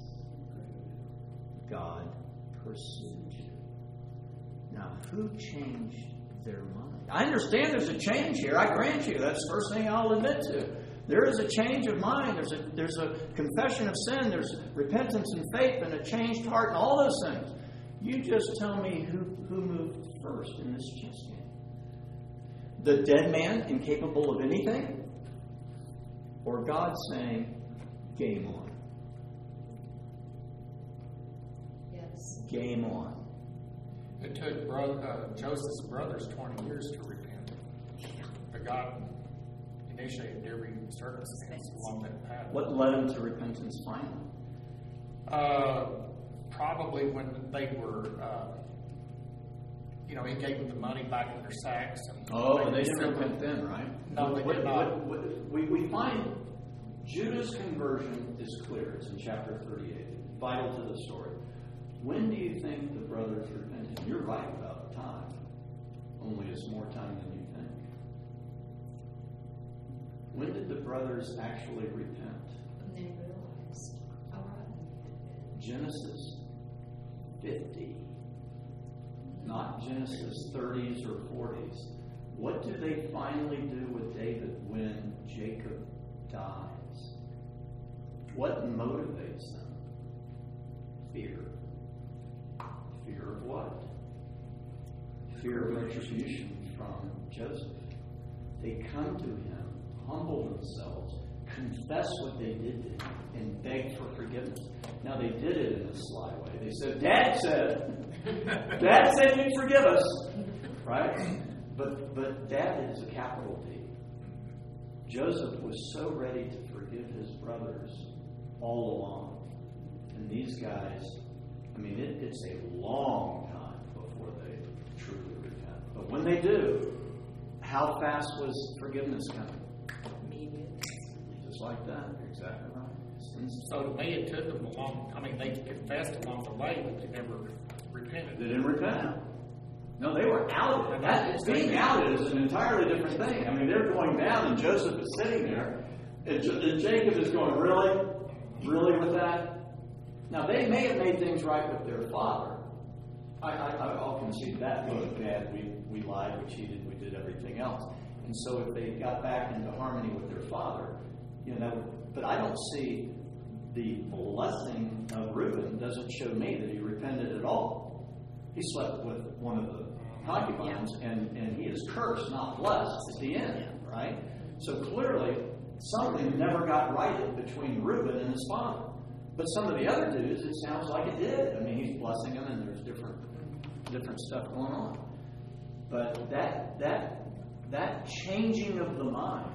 God pursued you. Now, who changed their mind? I understand there's a change here. I grant you. That's the first thing I'll admit to. There is a change of mind. There's a confession of sin. There's repentance and faith and a changed heart and all those things. You just tell me who moved first in this chess game. The dead man, incapable of anything? Or God saying, game on. Yes. Game on. It took Joseph's brothers 20 years to repent. But God initiated every circumstance along that path. What led him to repentance finally? Probably when they were, he gave them the money back in their sacks. And They didn't repent then, right? No, they did not. We find Judah's conversion is clear. It's in chapter 38, vital to the story. When do you think the brothers repented? You're right about time. Only it's more time than you think. When did the brothers actually repent? And they realized, all right. Genesis 50. Not Genesis 30s or 40s. What do they finally do with David when Jacob dies? What motivates them? Fear. Fear of what? Fear of retribution from Joseph. They come to him, humble themselves, confess what they did to him, and beg for forgiveness. Now they did it in a sly way. They said, Dad said you'd forgive us. Right? But Dad is a capital D. Joseph was so ready to forgive his brothers all along. And these guys, it's a long time before they truly repent. But when they do, how fast was forgiveness coming? Just like that. You're exactly right. So to me, it took them a long. They confessed along the way, but they never repented. They didn't repent. No, they were outed. Being outed is an entirely different thing. They're going down, and Joseph is sitting there And Jacob is going, really? Really with that? Now, they may have made things right with their father. I'll concede that. Look, Dad, we lied, we cheated, we did everything else. And so if they got back into harmony with their father, but I don't see the blessing of Reuben doesn't show me that he repented at all. He slept with one of the concubines, and he is cursed, not blessed at the end, right? So clearly, something never got righted between Reuben and his father. But some of the other dudes, it sounds like it did. I mean, he's blessing them, and there's different stuff going on. But that changing of the mind.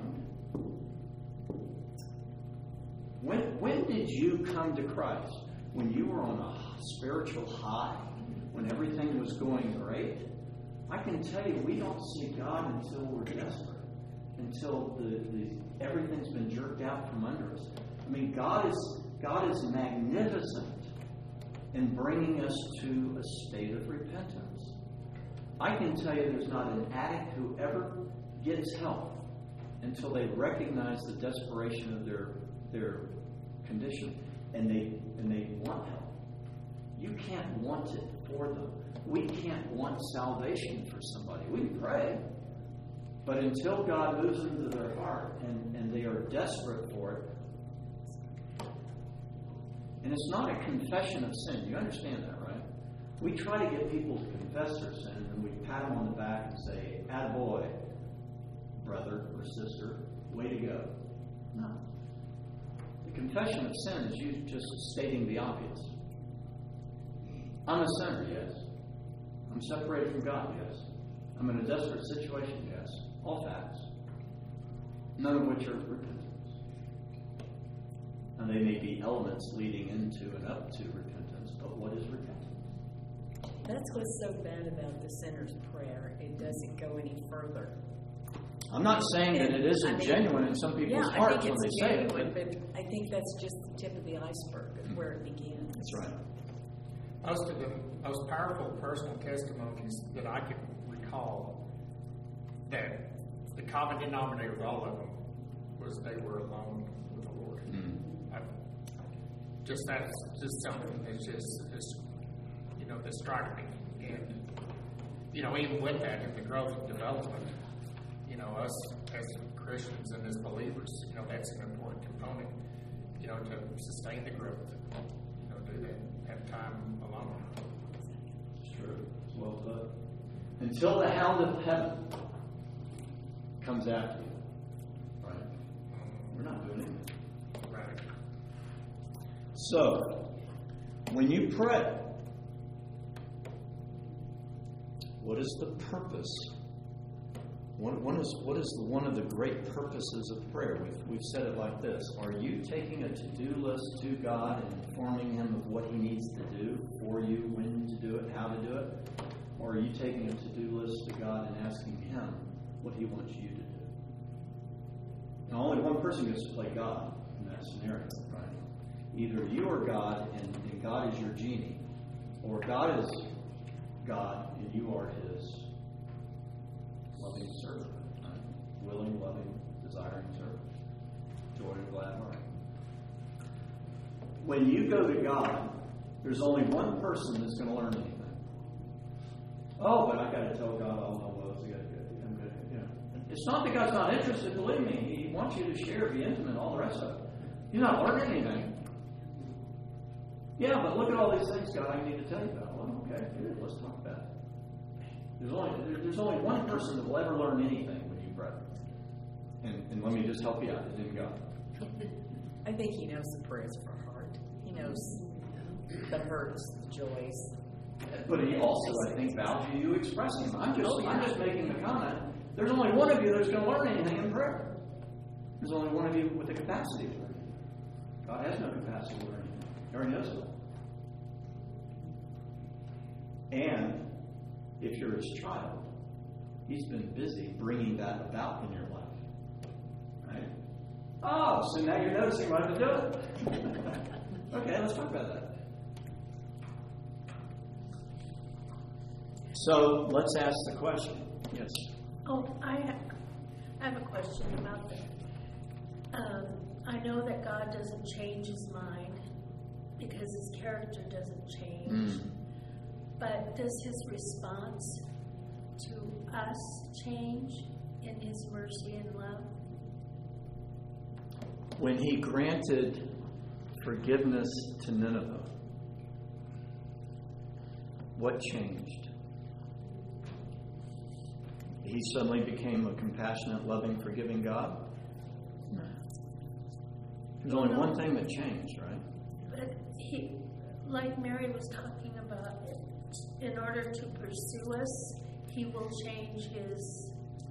When did you come to Christ? When you were on a spiritual high? When everything was going great? I can tell you, we don't see God until we're desperate. Until everything's been jerked out from under us. I mean, God is magnificent in bringing us to a state of repentance. I can tell you there's not an addict who ever gets help until they recognize the desperation of their condition and they want help. You can't want it for them. We can't want salvation for somebody. We can pray. But until God moves into their heart and they are desperate for it, and it's not a confession of sin. You understand that, right? We try to get people to confess their sin, and we pat them on the back and say, attaboy, brother or sister, way to go. No. The confession of sin is you just stating the obvious. I'm a sinner, yes. I'm separated from God, yes. I'm in a desperate situation, yes. All facts. None of which are repentance. And they may be elements leading into and up to repentance, but what is repentance? That's what's so bad about the sinner's prayer. It doesn't go any further. I'm not saying that it isn't genuine in some people's hearts when they say it. But I think that's just the tip of the iceberg of where it begins. That's right. Most of the most powerful personal testimonies that I can recall, that the common denominator of all of them was they were alone with the Lord. That's just something that's that struck me. And even with that, in the growth and development, us as Christians and as believers, that's an important component, to sustain the growth. Do that, have time alone. It's true. It's well put. Until the hound of heaven comes after you, right? We're not doing anything. Right. So, when you pray, what is the purpose? What is one of the great purposes of prayer? We've said it like this. Are you taking a to-do list to God and informing Him of what He needs to do for you, when to do it, how to do it? Or are you taking a to-do list to God and asking Him what He wants you to do? Now, only one person gets to play God in that scenario, right? Either you are God and God is your genie, or God is God and you are His loving servant, right? Willing, loving, desiring servant. Joy and glad heart. When you go to God, there's only one person that's going to learn anything. Oh, but I got to tell God all my woes. It's not that God's not interested. Believe me, He wants you to share, be intimate, all the rest of it. You're not learning anything. Yeah, but look at all these things, God, I need to tell you about. Well, okay, good. Let's talk about it. There's only one person that will ever learn anything when you pray. And let me just help you out. His name is God. I think He knows the prayers of our heart. He knows the hurts, the joys. But He also, I think, values you expressing them. I'm just making a comment. There's only one of you that's going to learn anything in prayer. There's only one of you with the capacity to learn. God has no capacity to learn anything. He already knows it. And if you're His child, He's been busy bringing that about in your life. Right? Oh, so now you're noticing what I'm doing. Okay, let's talk about that. So let's ask the question. Yes. Oh, I have a question about I know that God doesn't change his mind because his character doesn't change. Mm. But does his response to us change in his mercy and love? When he granted forgiveness to Nineveh, what changed? He suddenly became a compassionate, loving, forgiving God? No. There's only one thing that changed, right? But he, like Mary was talking about, in order to pursue us, he will change his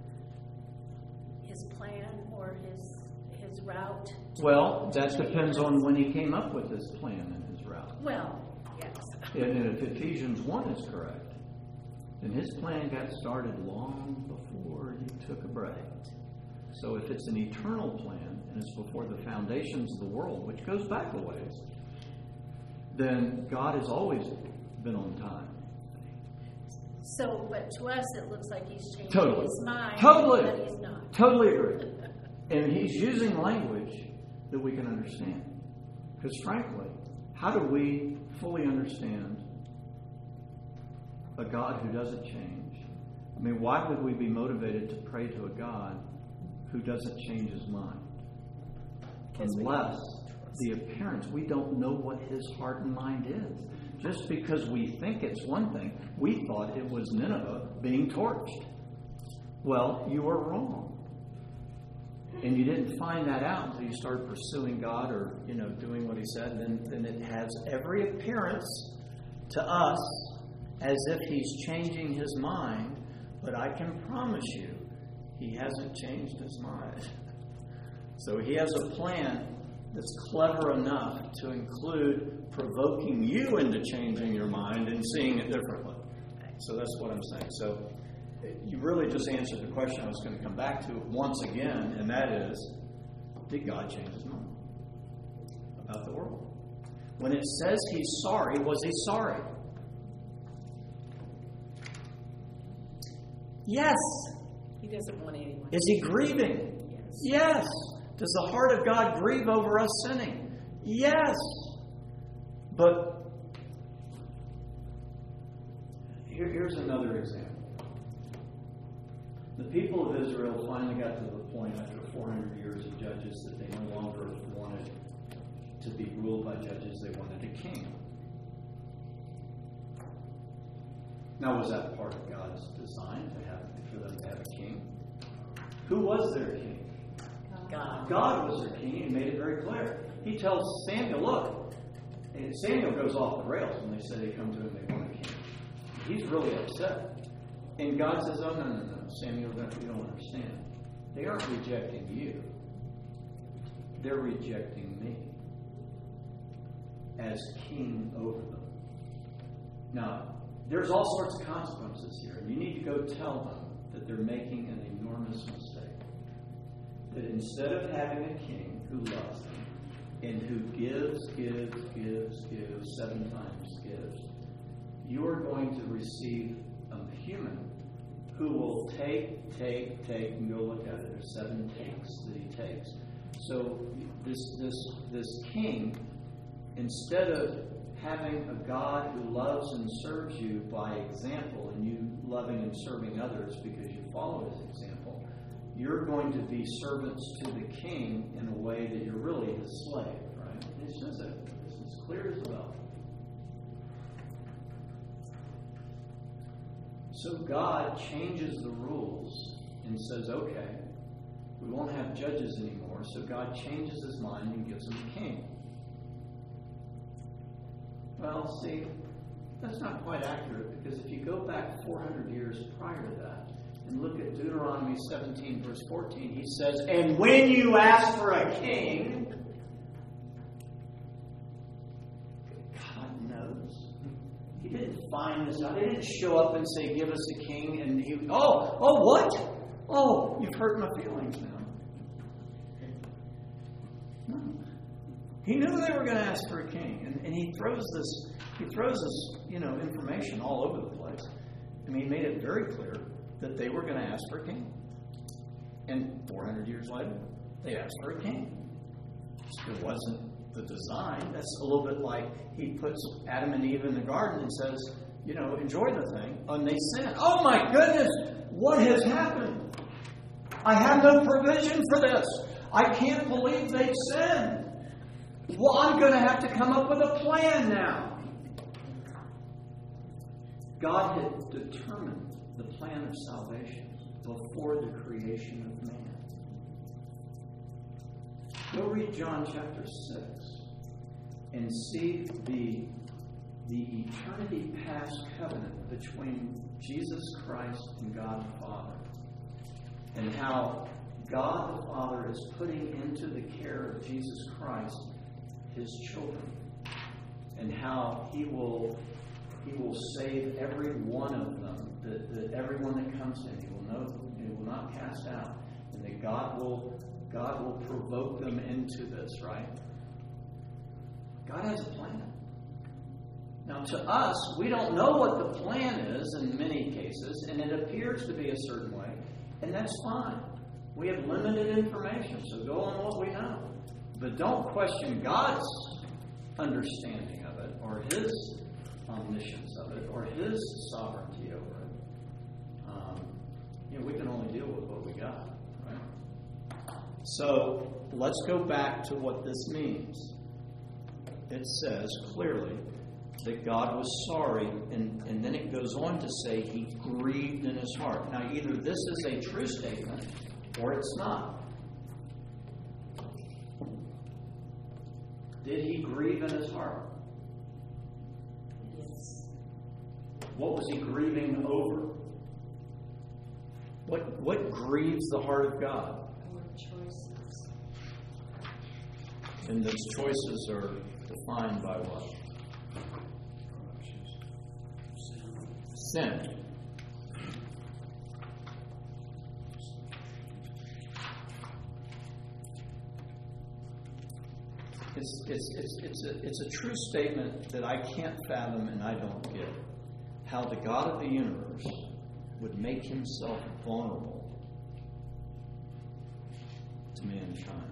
plan or his route. Well, that depends on when he came up with his plan and his route. Well, yes. And if Ephesians 1 is correct, then his plan got started long before he took a breath. So if it's an eternal plan and it's before the foundations of the world, which goes back a ways, then God has always been on time. So, but to us, it looks like he's changing Totally. his mind. Totally. But he's not. Totally agree. And he's using language that we can understand. Because frankly, how do we fully understand a God who doesn't change? I mean, why would we be motivated to pray to a God who doesn't change his mind? Unless the appearance, we don't know what his heart and mind is. Just because we think it's one thing, we thought it was Nineveh being torched. Well, you were wrong. And you didn't find that out until you started pursuing God or, doing what he said. And then it has every appearance to us as if he's changing his mind. But I can promise you, he hasn't changed his mind. So he has a plan that's clever enough to include provoking you into changing your mind and seeing it differently. So that's what I'm saying. So you really just answered the question I was going to come back to once again, and that is, did God change his mind about the world? When it says he's sorry, was he sorry? Yes. He doesn't want anyone. Is he grieving? Yes. Yes. Does the heart of God grieve over us sinning? Yes. But here's another example. The people of Israel finally got to the point after 400 years of judges that they no longer wanted to be ruled by judges. They wanted a king. Now, was that part of God's design for them to have a king? Who was their king? God. God was their king. He made it very clear. He tells Samuel, look, and Samuel goes off the rails when they say they come to him, they want a king. He's really upset. And God says, oh, no, Samuel, you don't understand. They aren't rejecting you. They're rejecting me as king over them. Now, there's all sorts of consequences here. And you need to go tell them that they're making an enormous mistake. That instead of having a king who loves them and who gives 7 times gives, you are going to receive a human who will take, and go look at it. There's 7 takes that he takes. So this king, instead of having a God who loves and serves you by example, and you loving and serving others because you follow his example, you're going to be servants to the king in a way that you're really his slave, right? It's just it's as clear as a bell. So God changes the rules and says, okay, we won't have judges anymore. So God changes his mind and gives him a king. Well, see, that's not quite accurate, because if you go back 400 years prior to that and look at Deuteronomy 17, verse 14, he says, and when you ask for a king, God knows. He didn't find this out. He didn't show up and say, give us a king. And he, what? Oh, you've hurt my feelings now. No. He knew they were going to ask for a king. And he throws this, information all over the place. I mean, he made it very clear that they were going to ask for a king. And 400 years later, They asked for a king. It wasn't the design. That's a little bit like he puts Adam and Eve in the garden and says, enjoy the thing. And they sin. Oh my goodness, what has happened? I have no provision for this. I can't believe they've sinned. Well, I'm going to have to come up with a plan now. God had determined the plan of salvation before the creation of man. Go read John chapter 6 and see the eternity past covenant between Jesus Christ and God the Father, and how God the Father is putting into the care of Jesus Christ His children, and how He will save every one of them, that everyone that comes to Him, He will not cast out, and that God will provoke them into this, right? God has a plan. Now, to us, we don't know what the plan is in many cases, and it appears to be a certain way, and that's fine. We have limited information, so go on what we know. But don't question God's understanding of it, or His omniscience of it, or His sovereignty over it. We can only deal with what we got, right? So, let's go back to what this means. It says clearly that God was sorry, and then it goes on to say He grieved in His heart. Now, either this is a true statement or it's not. Did He grieve in His heart? Yes. What was He grieving over? What grieves the heart of God? Our choices. And those choices are defined by what? Sin. It's a true statement that I can't fathom and I don't get. How the God of the universe would make Himself vulnerable to mankind.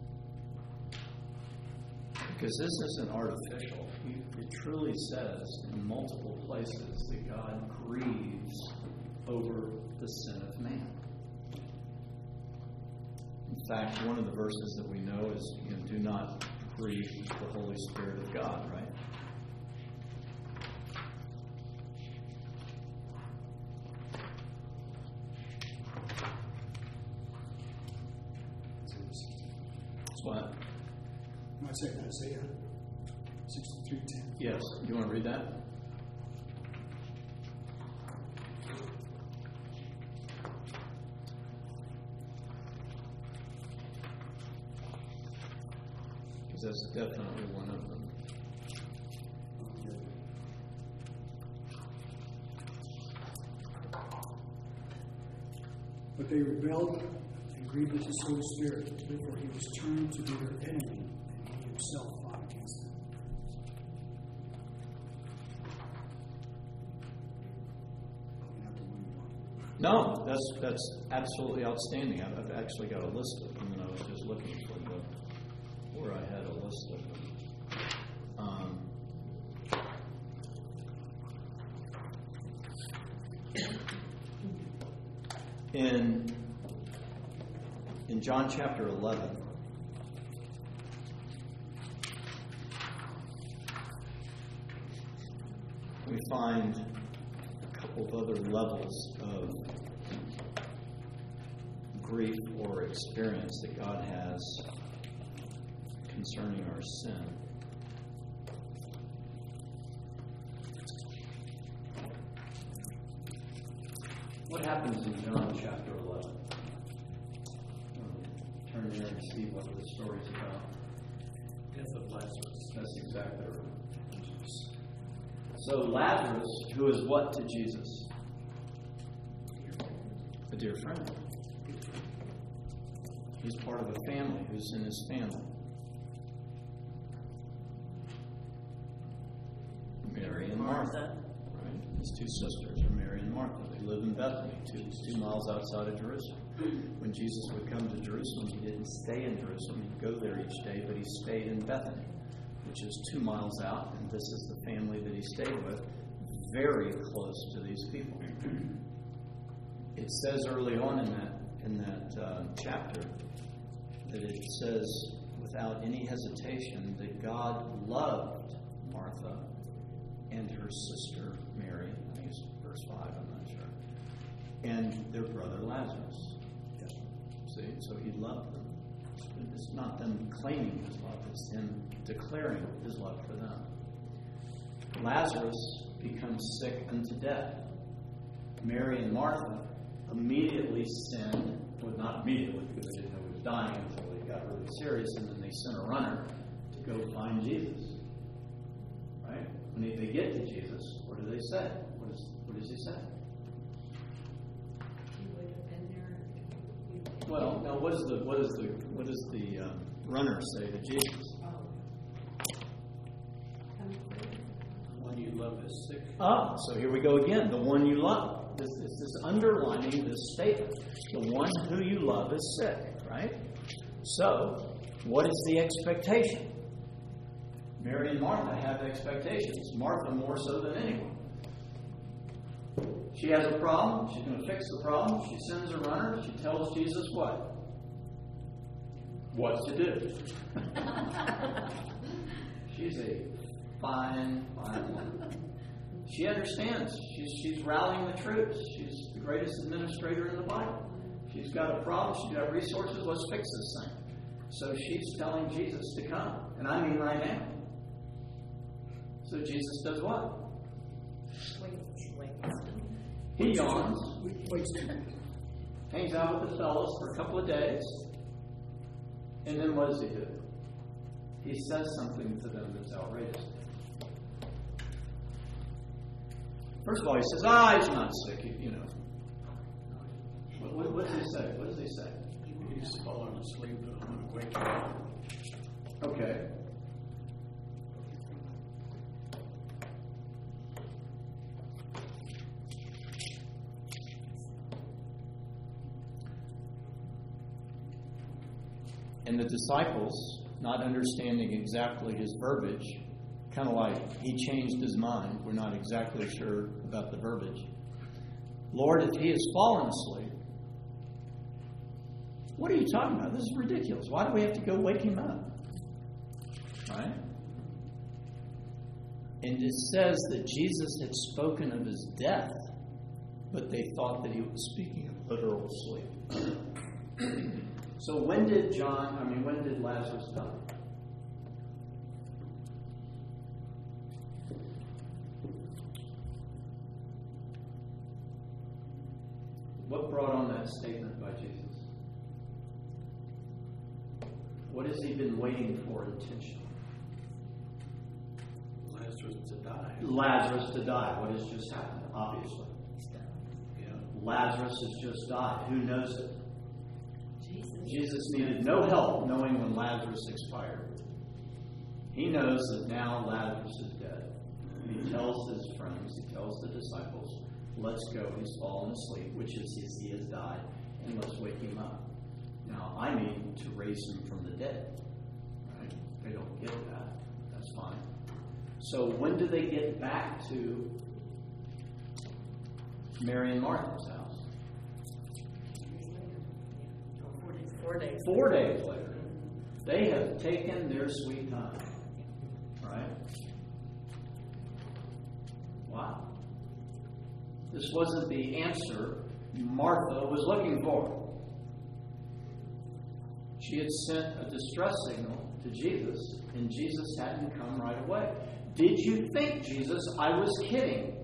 Because this isn't artificial. It truly says in multiple places that God grieves over the sin of man. In fact, one of the verses that we know is, do not grieve the Holy Spirit of God, right? What? Might say Isaiah 63:10. Yes. You want to read that? Because that's definitely one of them. But they rebelled and grieved His Holy Spirit. Therefore, He was turned to be their enemy, and He Himself fought against them. No, that's absolutely outstanding. I've actually got a list of them, and I was just looking for where I had a list of them. In John chapter 11, we find a couple of other levels of grief or experience that God has concerning our sin. What happens in John chapter 11? Turn there and see what the story's about. Death of Lazarus. That's exactly right. So Lazarus, who is what to Jesus? A dear friend. He's part of a family. Who's in his family? Mary and Martha. Right? His two sisters are Mary and Martha. They live in Bethany, two miles outside of Jerusalem. When Jesus would come to Jerusalem, he didn't stay in Jerusalem. He'd go there each day, but he stayed in Bethany, which is 2 miles out, and this is the family that he stayed with, very close to these people. It says early on in that chapter that it says without any hesitation that God loved Martha and her sister Mary. I think it's verse 5, I'm not sure. And their brother Lazarus. See? So he loved them. It's not them claiming his love, it's him declaring his love for them. Lazarus becomes sick unto death. Mary and Martha immediately sinned, well, not immediately because they didn't know he was dying until it got really serious, and then they sent a runner to go find Jesus. Right? When they get to Jesus, what do they say? What does he say? He would have been there. Well, now what does the runner say to Jesus? The one you love is sick. Ah, so here we go again. The one you love. This underlining this statement. The one who you love is sick, right? So, what is the expectation? Mary and Martha have expectations. Martha more so than anyone. She has a problem. She's going to fix the problem. She sends a runner. She tells Jesus what? What to do. She's a fine woman. She understands. She's rallying the troops. She's the greatest administrator in the Bible. She's got a problem. She's got resources. Let's fix this thing. So she's telling Jesus to come. And I mean right now. So Jesus does what? He yawns. Hangs out with the fellows for a couple of days. And then what does he do? He says something to them that's outrageous. First of all, he says, he's not sick, you know. What does he say? What does he say? He's fallen asleep, but I'm going to wake him up. Okay. And the disciples, not understanding exactly his verbiage, kind of like he changed his mind. We're not exactly sure about the verbiage. Lord, if he has fallen asleep, what are you talking about? This is ridiculous. Why do we have to go wake him up? Right? And it says that Jesus had spoken of his death, but they thought that he was speaking of literal sleep. So when did Lazarus die? What brought on that statement by Jesus? What has he been waiting for intentionally? Lazarus to die. Lazarus to die. What has just happened? Obviously. Yeah. Lazarus has just died. Who knows it? Jesus needed no help knowing when Lazarus expired. He knows that now Lazarus is dead. He tells his friends, he tells the disciples, let's go, he's fallen asleep, which is he has died, and let's wake him up. Now, I need to raise him from the dead. Right? They don't get that. That's fine. So when do they get back to Mary and Martha's house? 4 days. 4 days later. They have taken their sweet time. Right? Wow. This wasn't the answer Martha was looking for. She had sent a distress signal to Jesus, and Jesus hadn't come right away. Did you think, Jesus, I was kidding?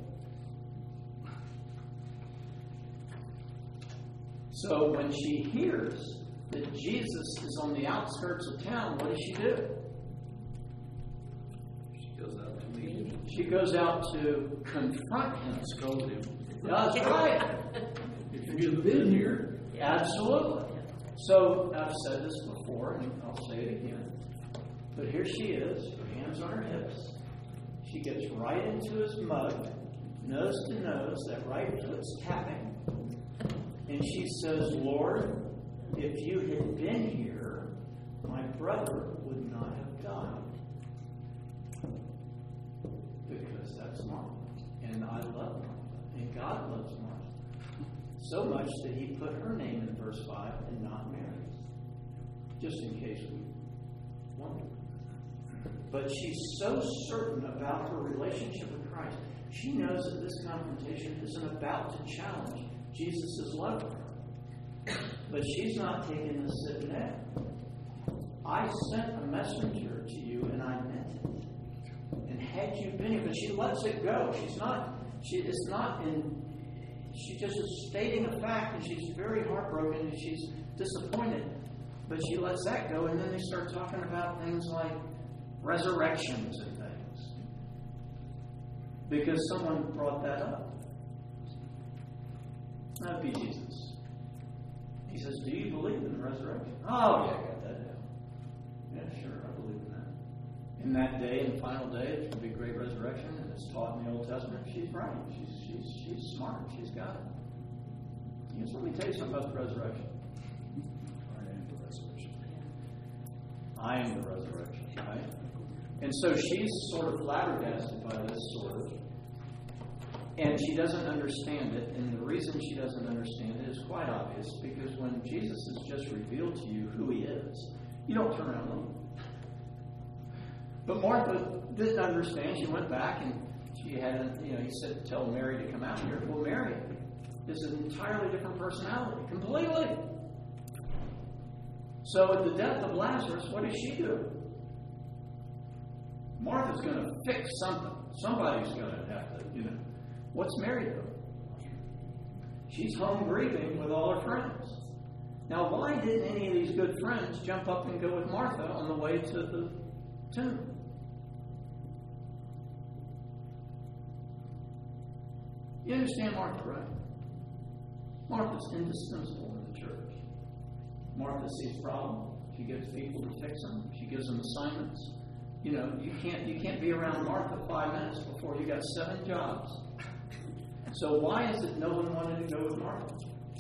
So when she hears that Jesus is on the outskirts of town, what does she do? She goes out to meet him. She goes out to confront him. Scold him. That's right. If you've been here. Absolutely. So I've said this before, and I'll say it again. But here she is, her hands on her hips. She gets right into his mug, nose to nose, that right foot's tapping. And she says, Lord, if you had been here, my brother would not have died. Because that's Martha. And I love Martha. And God loves Martha. So much that he put her name in verse 5 and not Mary's. Just in case we wonder. But she's so certain about her relationship with Christ. She knows that this confrontation isn't about to challenge Jesus' love for her. But she's not taking this sitting there. I sent a messenger to you and I meant it. And had you been here, but she lets it go. She's just is stating a fact, and she's very heartbroken and she's disappointed. But she lets that go, and then they start talking about things like resurrections and things. Because someone brought that up. That'd be Jesus. He says, do you believe in the resurrection? Oh, yeah, I got that down. Yeah, sure, I believe in that. In that day, in the final day, it's going to be a great resurrection, and it's taught in the Old Testament. She's right. She's smart. She's got it. Yes, let me tell you something about the resurrection. I am the resurrection, right? And so she's sort of flabbergasted by this, sort of. And she doesn't understand it. And the reason she doesn't understand it is quite obvious. Because when Jesus has just revealed to you who he is, you don't turn around and leave. But Martha didn't understand. She went back and she had, he said, tell Mary to come out here. Well, Mary is an entirely different personality. Completely. So at the death of Lazarus, what does she do? Martha's going to fix something. Somebody's going to have to, What's Mary doing? She's home grieving with all her friends. Now, why didn't any of these good friends jump up and go with Martha on the way to the tomb? You understand Martha, right? Martha's indispensable in the church. Martha sees problems. She gets people to fix them. She gives them assignments. You can't be around Martha 5 minutes before you got 7 jobs. So why is it no one wanted to go with Martha?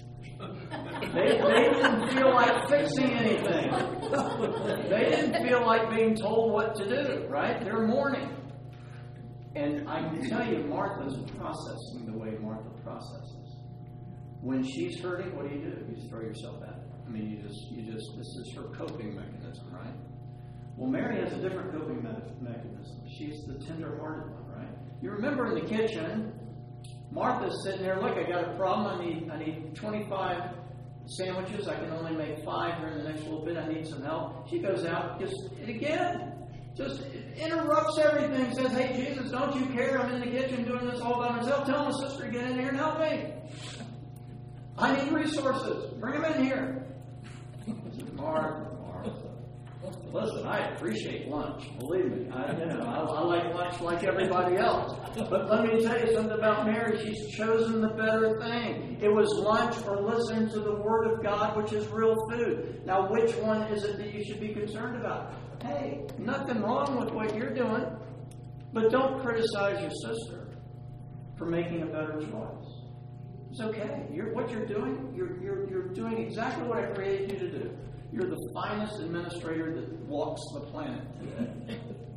They didn't feel like fixing anything. They didn't feel like being told what to do, right? They're mourning. And I can tell you, Martha's processing the way Martha processes. When she's hurting, what do? You just throw yourself at it. I mean, you just, this is her coping mechanism, right? Well, Mary has a different coping mechanism. She's the tender-hearted one, right? You remember in the kitchen, Martha's sitting there, look, I got a problem. I need 25 sandwiches. I can only make 5 here in the next little bit. I need some help. She goes out, just interrupts everything, says, hey, Jesus, don't you care? I'm in the kitchen doing this all by myself. Tell my sister to get in here and help me. I need resources. Bring them in here. Martha. Listen, I appreciate lunch. Believe me. I like lunch like everybody else. But let me tell you something about Mary. She's chosen the better thing. It was lunch or listening to the Word of God, which is real food. Now, which one is it that you should be concerned about? Hey, nothing wrong with what you're doing. But don't criticize your sister for making a better choice. It's okay. What you're doing, you're doing exactly what I created you to do. You're the finest administrator that walks the planet today.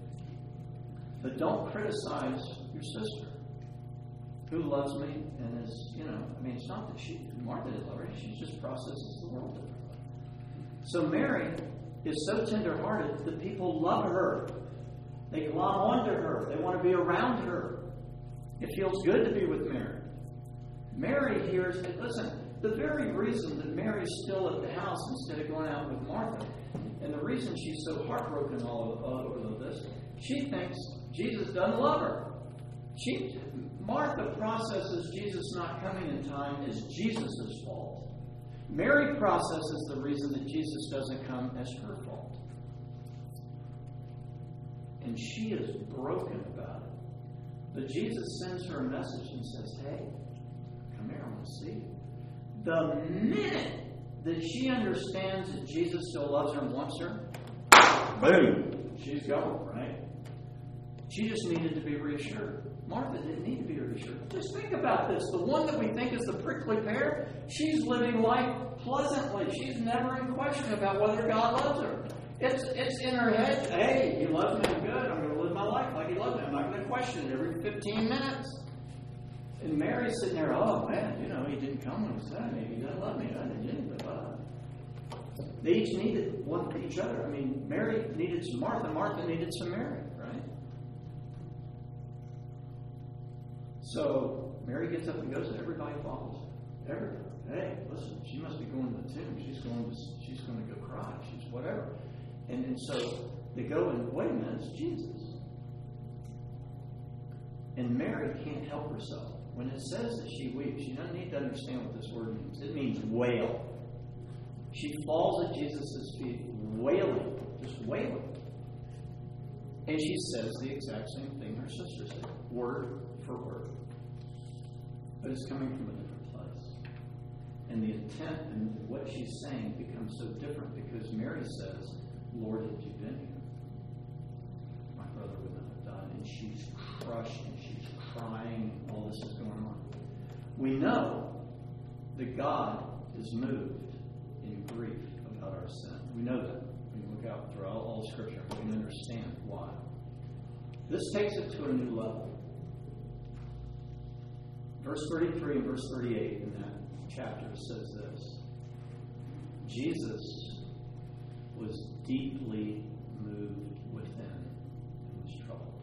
But don't criticize your sister, who loves me and is, it's not that Martha didn't love her, she just processes the world differently. So Mary is so tender-hearted that people love her. They glom onto her. They want to be around her. It feels good to be with Mary. Mary hears it. Listen, the very reason that Mary's still at the house instead of going out with Martha, and the reason she's so heartbroken all over this, she thinks Jesus doesn't love her. Martha processes Jesus not coming in time as Jesus' fault. Mary processes the reason that Jesus doesn't come as her fault. And she is broken about it. But Jesus sends her a message and says, hey, come here, I want to see you. The minute that she understands that Jesus still loves her and wants her, boom, she's going, right? She just needed to be reassured. Martha didn't need to be reassured. Just think about this. The one that we think is the prickly pear, she's living life pleasantly. She's never in question about whether God loves her. It's in her head, hey, He loves me, good. I'm going to live my life like He loves me. I'm not going to question it every 15 minutes. And Mary's sitting there, oh man, He didn't come when He said me. He doesn't love me. I didn't. They each needed one for each other. I mean, Mary needed some Martha. Martha needed some Mary, right? So Mary gets up and goes, and everybody follows. Everybody. Hey, listen, she must be going to the tomb. She's going to go cry. She's whatever. And so they go and, wait a minute, it's Jesus. And Mary can't help herself. When it says that she weeps, you don't need to understand what this word means. It means wail. She falls at Jesus' feet, wailing, just wailing. And she says the exact same thing her sister said, word for word. But it's coming from a different place. And the intent and what she's saying becomes so different because Mary says, Lord, had you been here, my brother would not have died. And she's crushed and she's crying and all this is going on. We know that God is moved in grief about our sin. We know that. We can look out through all Scripture. We can understand why. This takes it to a new level. Verse 33 and verse 38 in that chapter says this. Jesus was deeply moved within and was troubled.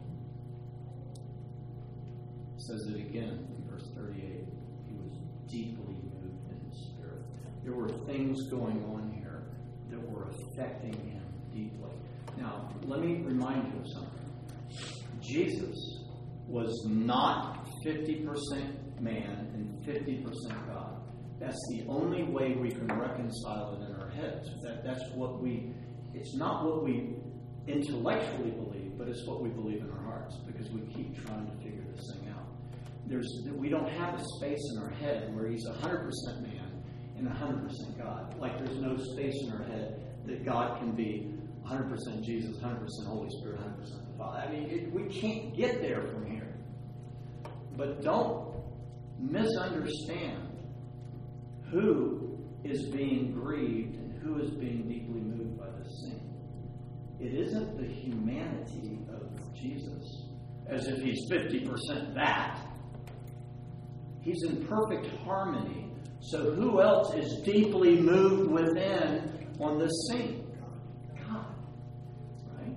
It says it again in verse 38. He was deeply moved in his spirit. There were things going on here that were affecting him deeply. Now, let me remind you of something. Jesus was not 50% man and 50% God. That's the only way we can reconcile it in our heads. It's not what we intellectually believe, but it's what we believe in our hearts because we keep trying to figure this thing out. We don't have a space in our head where He's 100% man and 100% God. Like there's no space in our head that God can be 100% Jesus, 100% Holy Spirit, 100% the Father. I mean, we can't get there from here. But don't misunderstand who is being grieved and who is being deeply moved by this scene. It isn't the humanity of Jesus, as if He's 50% that. He's in perfect harmony. So who else is deeply moved within on this scene? God. Right?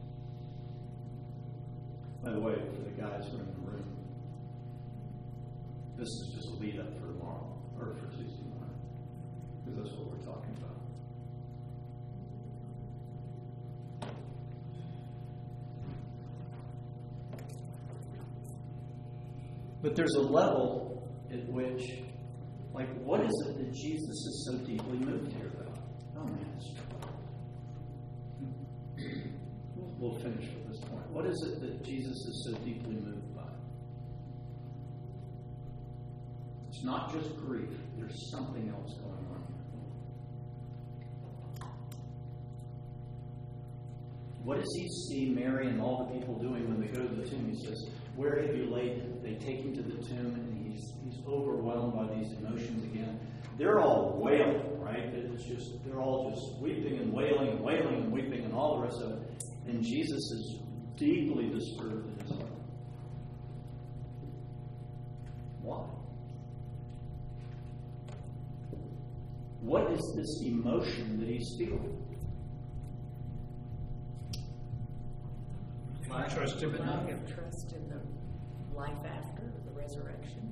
By the way, for the guys who are in the room, this is just a lead up for tomorrow, or for Tuesday morning, because that's what we're talking about. But there's a level at which, like, what is it that Jesus is so deeply moved here about? Oh man, it's trouble. We'll finish with this point. What is it that Jesus is so deeply moved by? It's not just grief. There's something else going on here. What does He see Mary and all the people doing when they go to the tomb? He says, where have you laid Him? They take Him to the tomb and he's overwhelmed by these emotions again. They're all wailing, right? They're all just weeping and wailing and wailing and weeping and all the rest of it. And Jesus is deeply disturbed in His heart. Why? What is this emotion that He's feeling? Trust in the life after, the resurrection.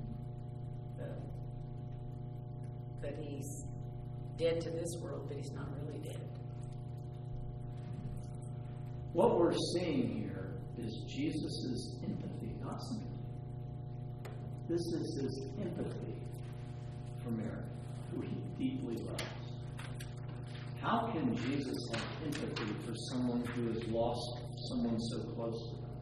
That He's dead to this world, but He's not really dead. What we're seeing here is Jesus' empathy, not sympathy. This is His empathy for Mary, who He deeply loves. How can Jesus have empathy for someone who has lost someone so close to them?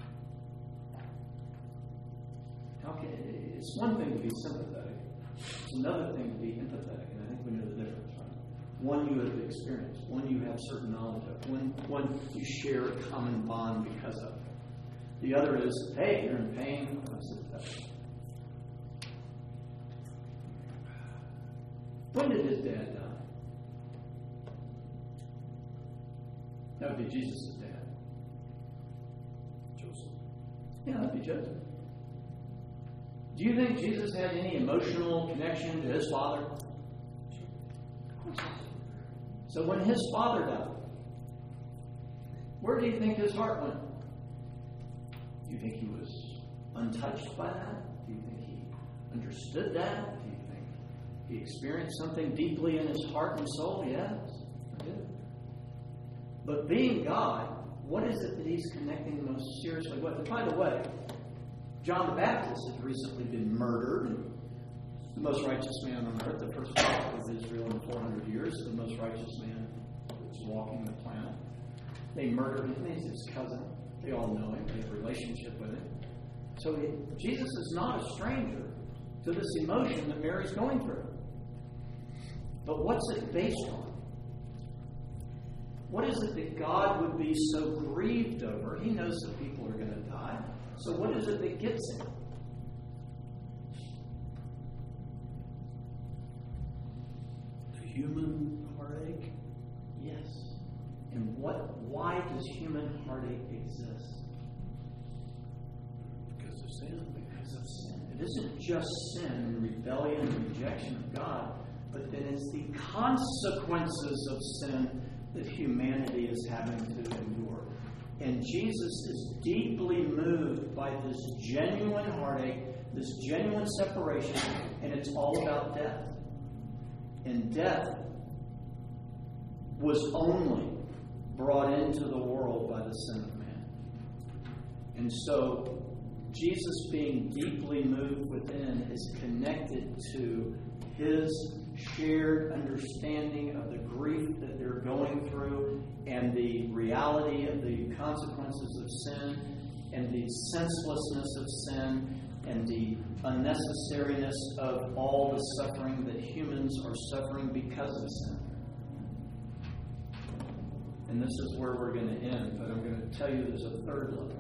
It's one thing to be sympathetic. It's another thing to be empathetic, and I think we know the difference, right? One you have experienced, one you have certain knowledge of, one you share a common bond because of. The other is, hey, you're in pain. I said, when did his dad die? That would be Jesus' dad. Joseph. Yeah, that'd be Joseph. Do you think Jesus had any emotional connection to his father? Of course not. So when his father died, where do you think his heart went? Do you think he was untouched by that? Do you think he understood that? Do you think he experienced something deeply in his heart and soul? Yes, I do. But being God, what is it that he's connecting most seriously with? By the way, John the Baptist has recently been murdered. The most righteous man on earth, the first prophet of Israel in 400 years, the most righteous man that's walking the planet. They murdered him. He's his cousin. They all know him. They have a relationship with him. So Jesus is not a stranger to this emotion that Mary's going through. But what's it based on? What is it that God would be so grieved over? He knows that people are going to die. So what is it that gets him? The human heartache? Yes. And why does human heartache exist? Because of sin. Because of sin. It isn't just sin and rebellion and rejection of God, but then it's the consequences of sin that humanity is having to endure. And Jesus is deeply moved by this genuine heartache, this genuine separation, and it's all about death. And death was only brought into the world by the sin of man. And so, Jesus being deeply moved within is connected to his shared understanding of the grief that they're going through and the reality of the consequences of sin and the senselessness of sin and the unnecessariness of all the suffering that humans are suffering because of sin. And this is where we're going to end, but I'm going to tell you there's a third level.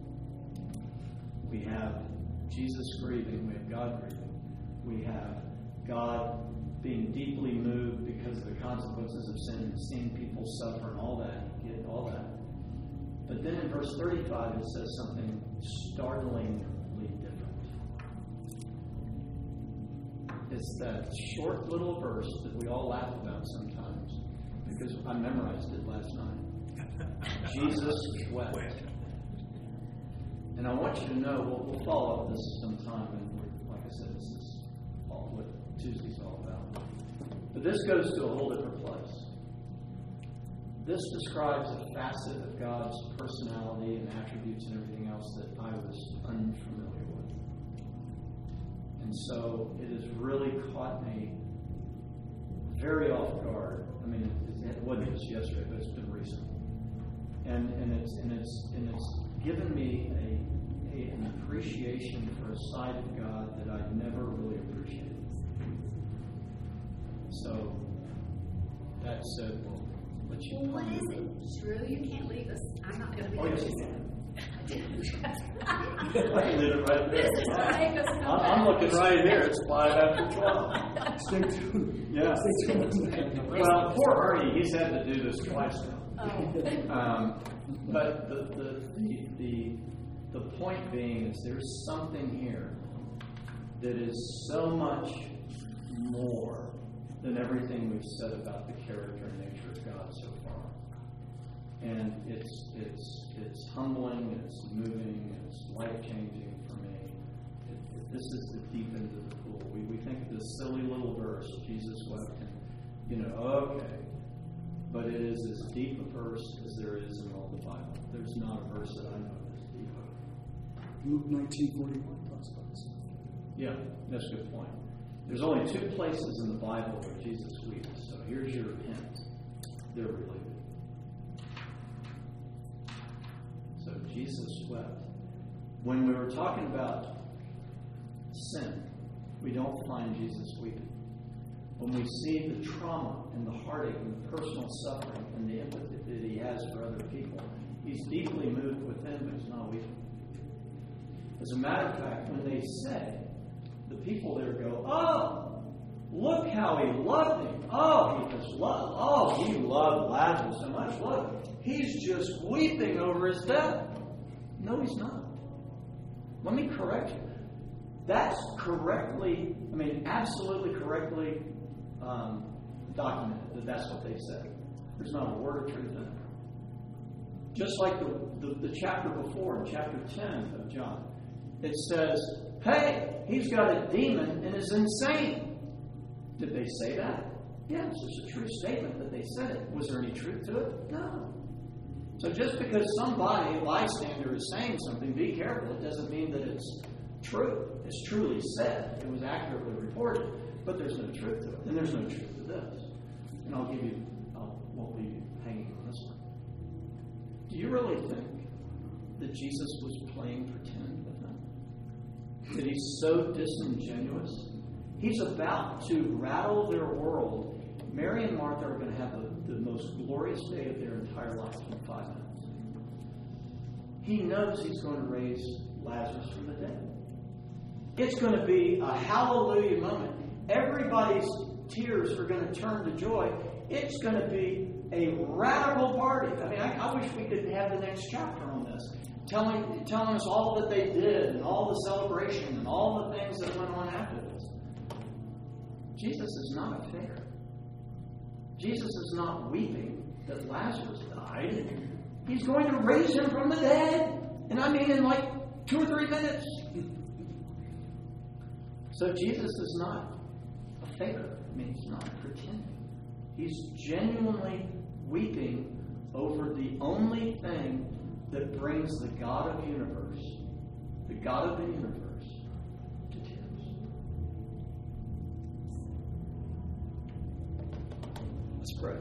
We have Jesus grieving, we have God grieving, we have God being deeply moved because of the consequences of sin and seeing people suffer and all that, get all that. But then in verse 35 it says something startlingly different. It's that short little verse that we all laugh about sometimes because I memorized it last night. Jesus wept. And I want you to know, we'll follow up this sometime, and like I said, this is all what Tuesday's all about. But this goes to a whole different place. This describes a facet of God's personality and attributes and everything else that I was unfamiliar with. And so it has really caught me very off guard. I mean, it wasn't just yesterday, but it's been recent. And it's given me an appreciation for a side of God that I'd never really appreciated. So that said, we'll let you. Well, what is it? Drew, you can't leave us. I'm not going to be Oh, there. yes, you can. I I can leave it right there. This is what make us come I'm back. looking right here. It's 5 after 12. Stay tuned. Yeah. Stay tuned. Well, poor Ernie, he's had to do this twice now. Oh. But the point being is there's something here that is so much more than everything we've said about the character and nature of God so far. And it's humbling, it's moving, it's life-changing for me. This is the deep end of the pool. We think of this silly little verse, Jesus wept, and, okay. But it is as deep a verse as there is in all the Bible. There's not a verse that I know that's deep. Luke 19:41 talks about this. Yeah, that's a good point. There's only 2 places in the Bible where Jesus weeps. So here's your hint. They're related. So Jesus wept. When we were talking about sin, we don't find Jesus weeping. When we see the trauma and the heartache and the personal suffering and the empathy that he has for other people, he's deeply moved within, but he's not weeping. As a matter of fact, when they say, the people there go, oh, look how he loved him. Oh, he was loved. Oh, he loved Lazarus so much. Look, he's just weeping over his death. No, he's not. Let me correct you. That's correctly, absolutely correctly documented. That's what they said. There's not a word of truth in it. Just like the chapter before, in chapter 10 of John, it says, hey, he's got a demon and is insane. Did they say that? Yes, it's a true statement that they said it. Was there any truth to it? No. So just because somebody, a bystander, is saying something, be careful. It doesn't mean that it's true. It's truly said. It was accurately reported. But there's no truth to it. And there's no truth to this. And I won't leave you hanging on this one. Do you really think that Jesus was playing pretend with them? That he's so disingenuous? He's about to rattle their world. Mary and Martha are going to have the most glorious day of their entire life in 5 minutes. He knows he's going to raise Lazarus from the dead. It's going to be a hallelujah moment. Everybody's tears are going to turn to joy. It's going to be a radical party. I wish we could have the next chapter on this, telling us all that they did and all the celebration and all the things that went on after this. Jesus is not a fair. Jesus is not weeping that Lazarus died. He's going to raise him from the dead. And in like 2 or 3 minutes. So Jesus is not a faker. He's not pretending. He's genuinely weeping over the only thing that brings the God of the universe, to tears. Let's pray.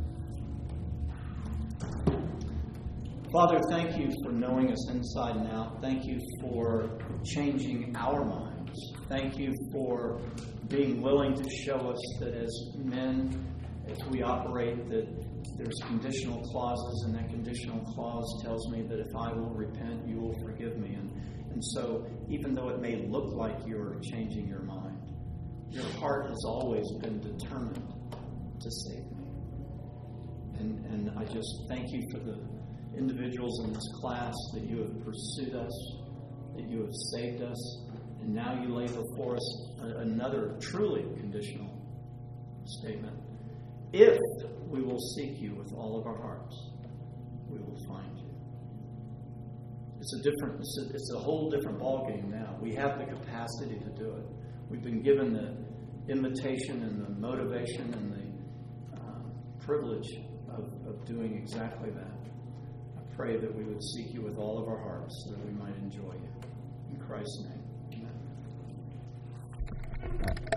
Father, thank you for knowing us inside and out. Thank you for changing our minds. Thank you for being willing to show us that as men, if we operate, that there's conditional clauses, and that conditional clause tells me that if I will repent, you will forgive me. And so, even though it may look like you're changing your mind, your heart has always been determined to save me. And I just thank you for the individuals in this class that you have pursued us, that you have saved us, and now you lay before us another truly conditional statement. If we will seek you with all of our hearts, we will find you. It's a whole different ballgame now. We have the capacity to do it. We've been given the invitation and the motivation and the privilege of doing exactly that. I pray that we would seek you with all of our hearts so that we might enjoy you. In Christ's name, amen.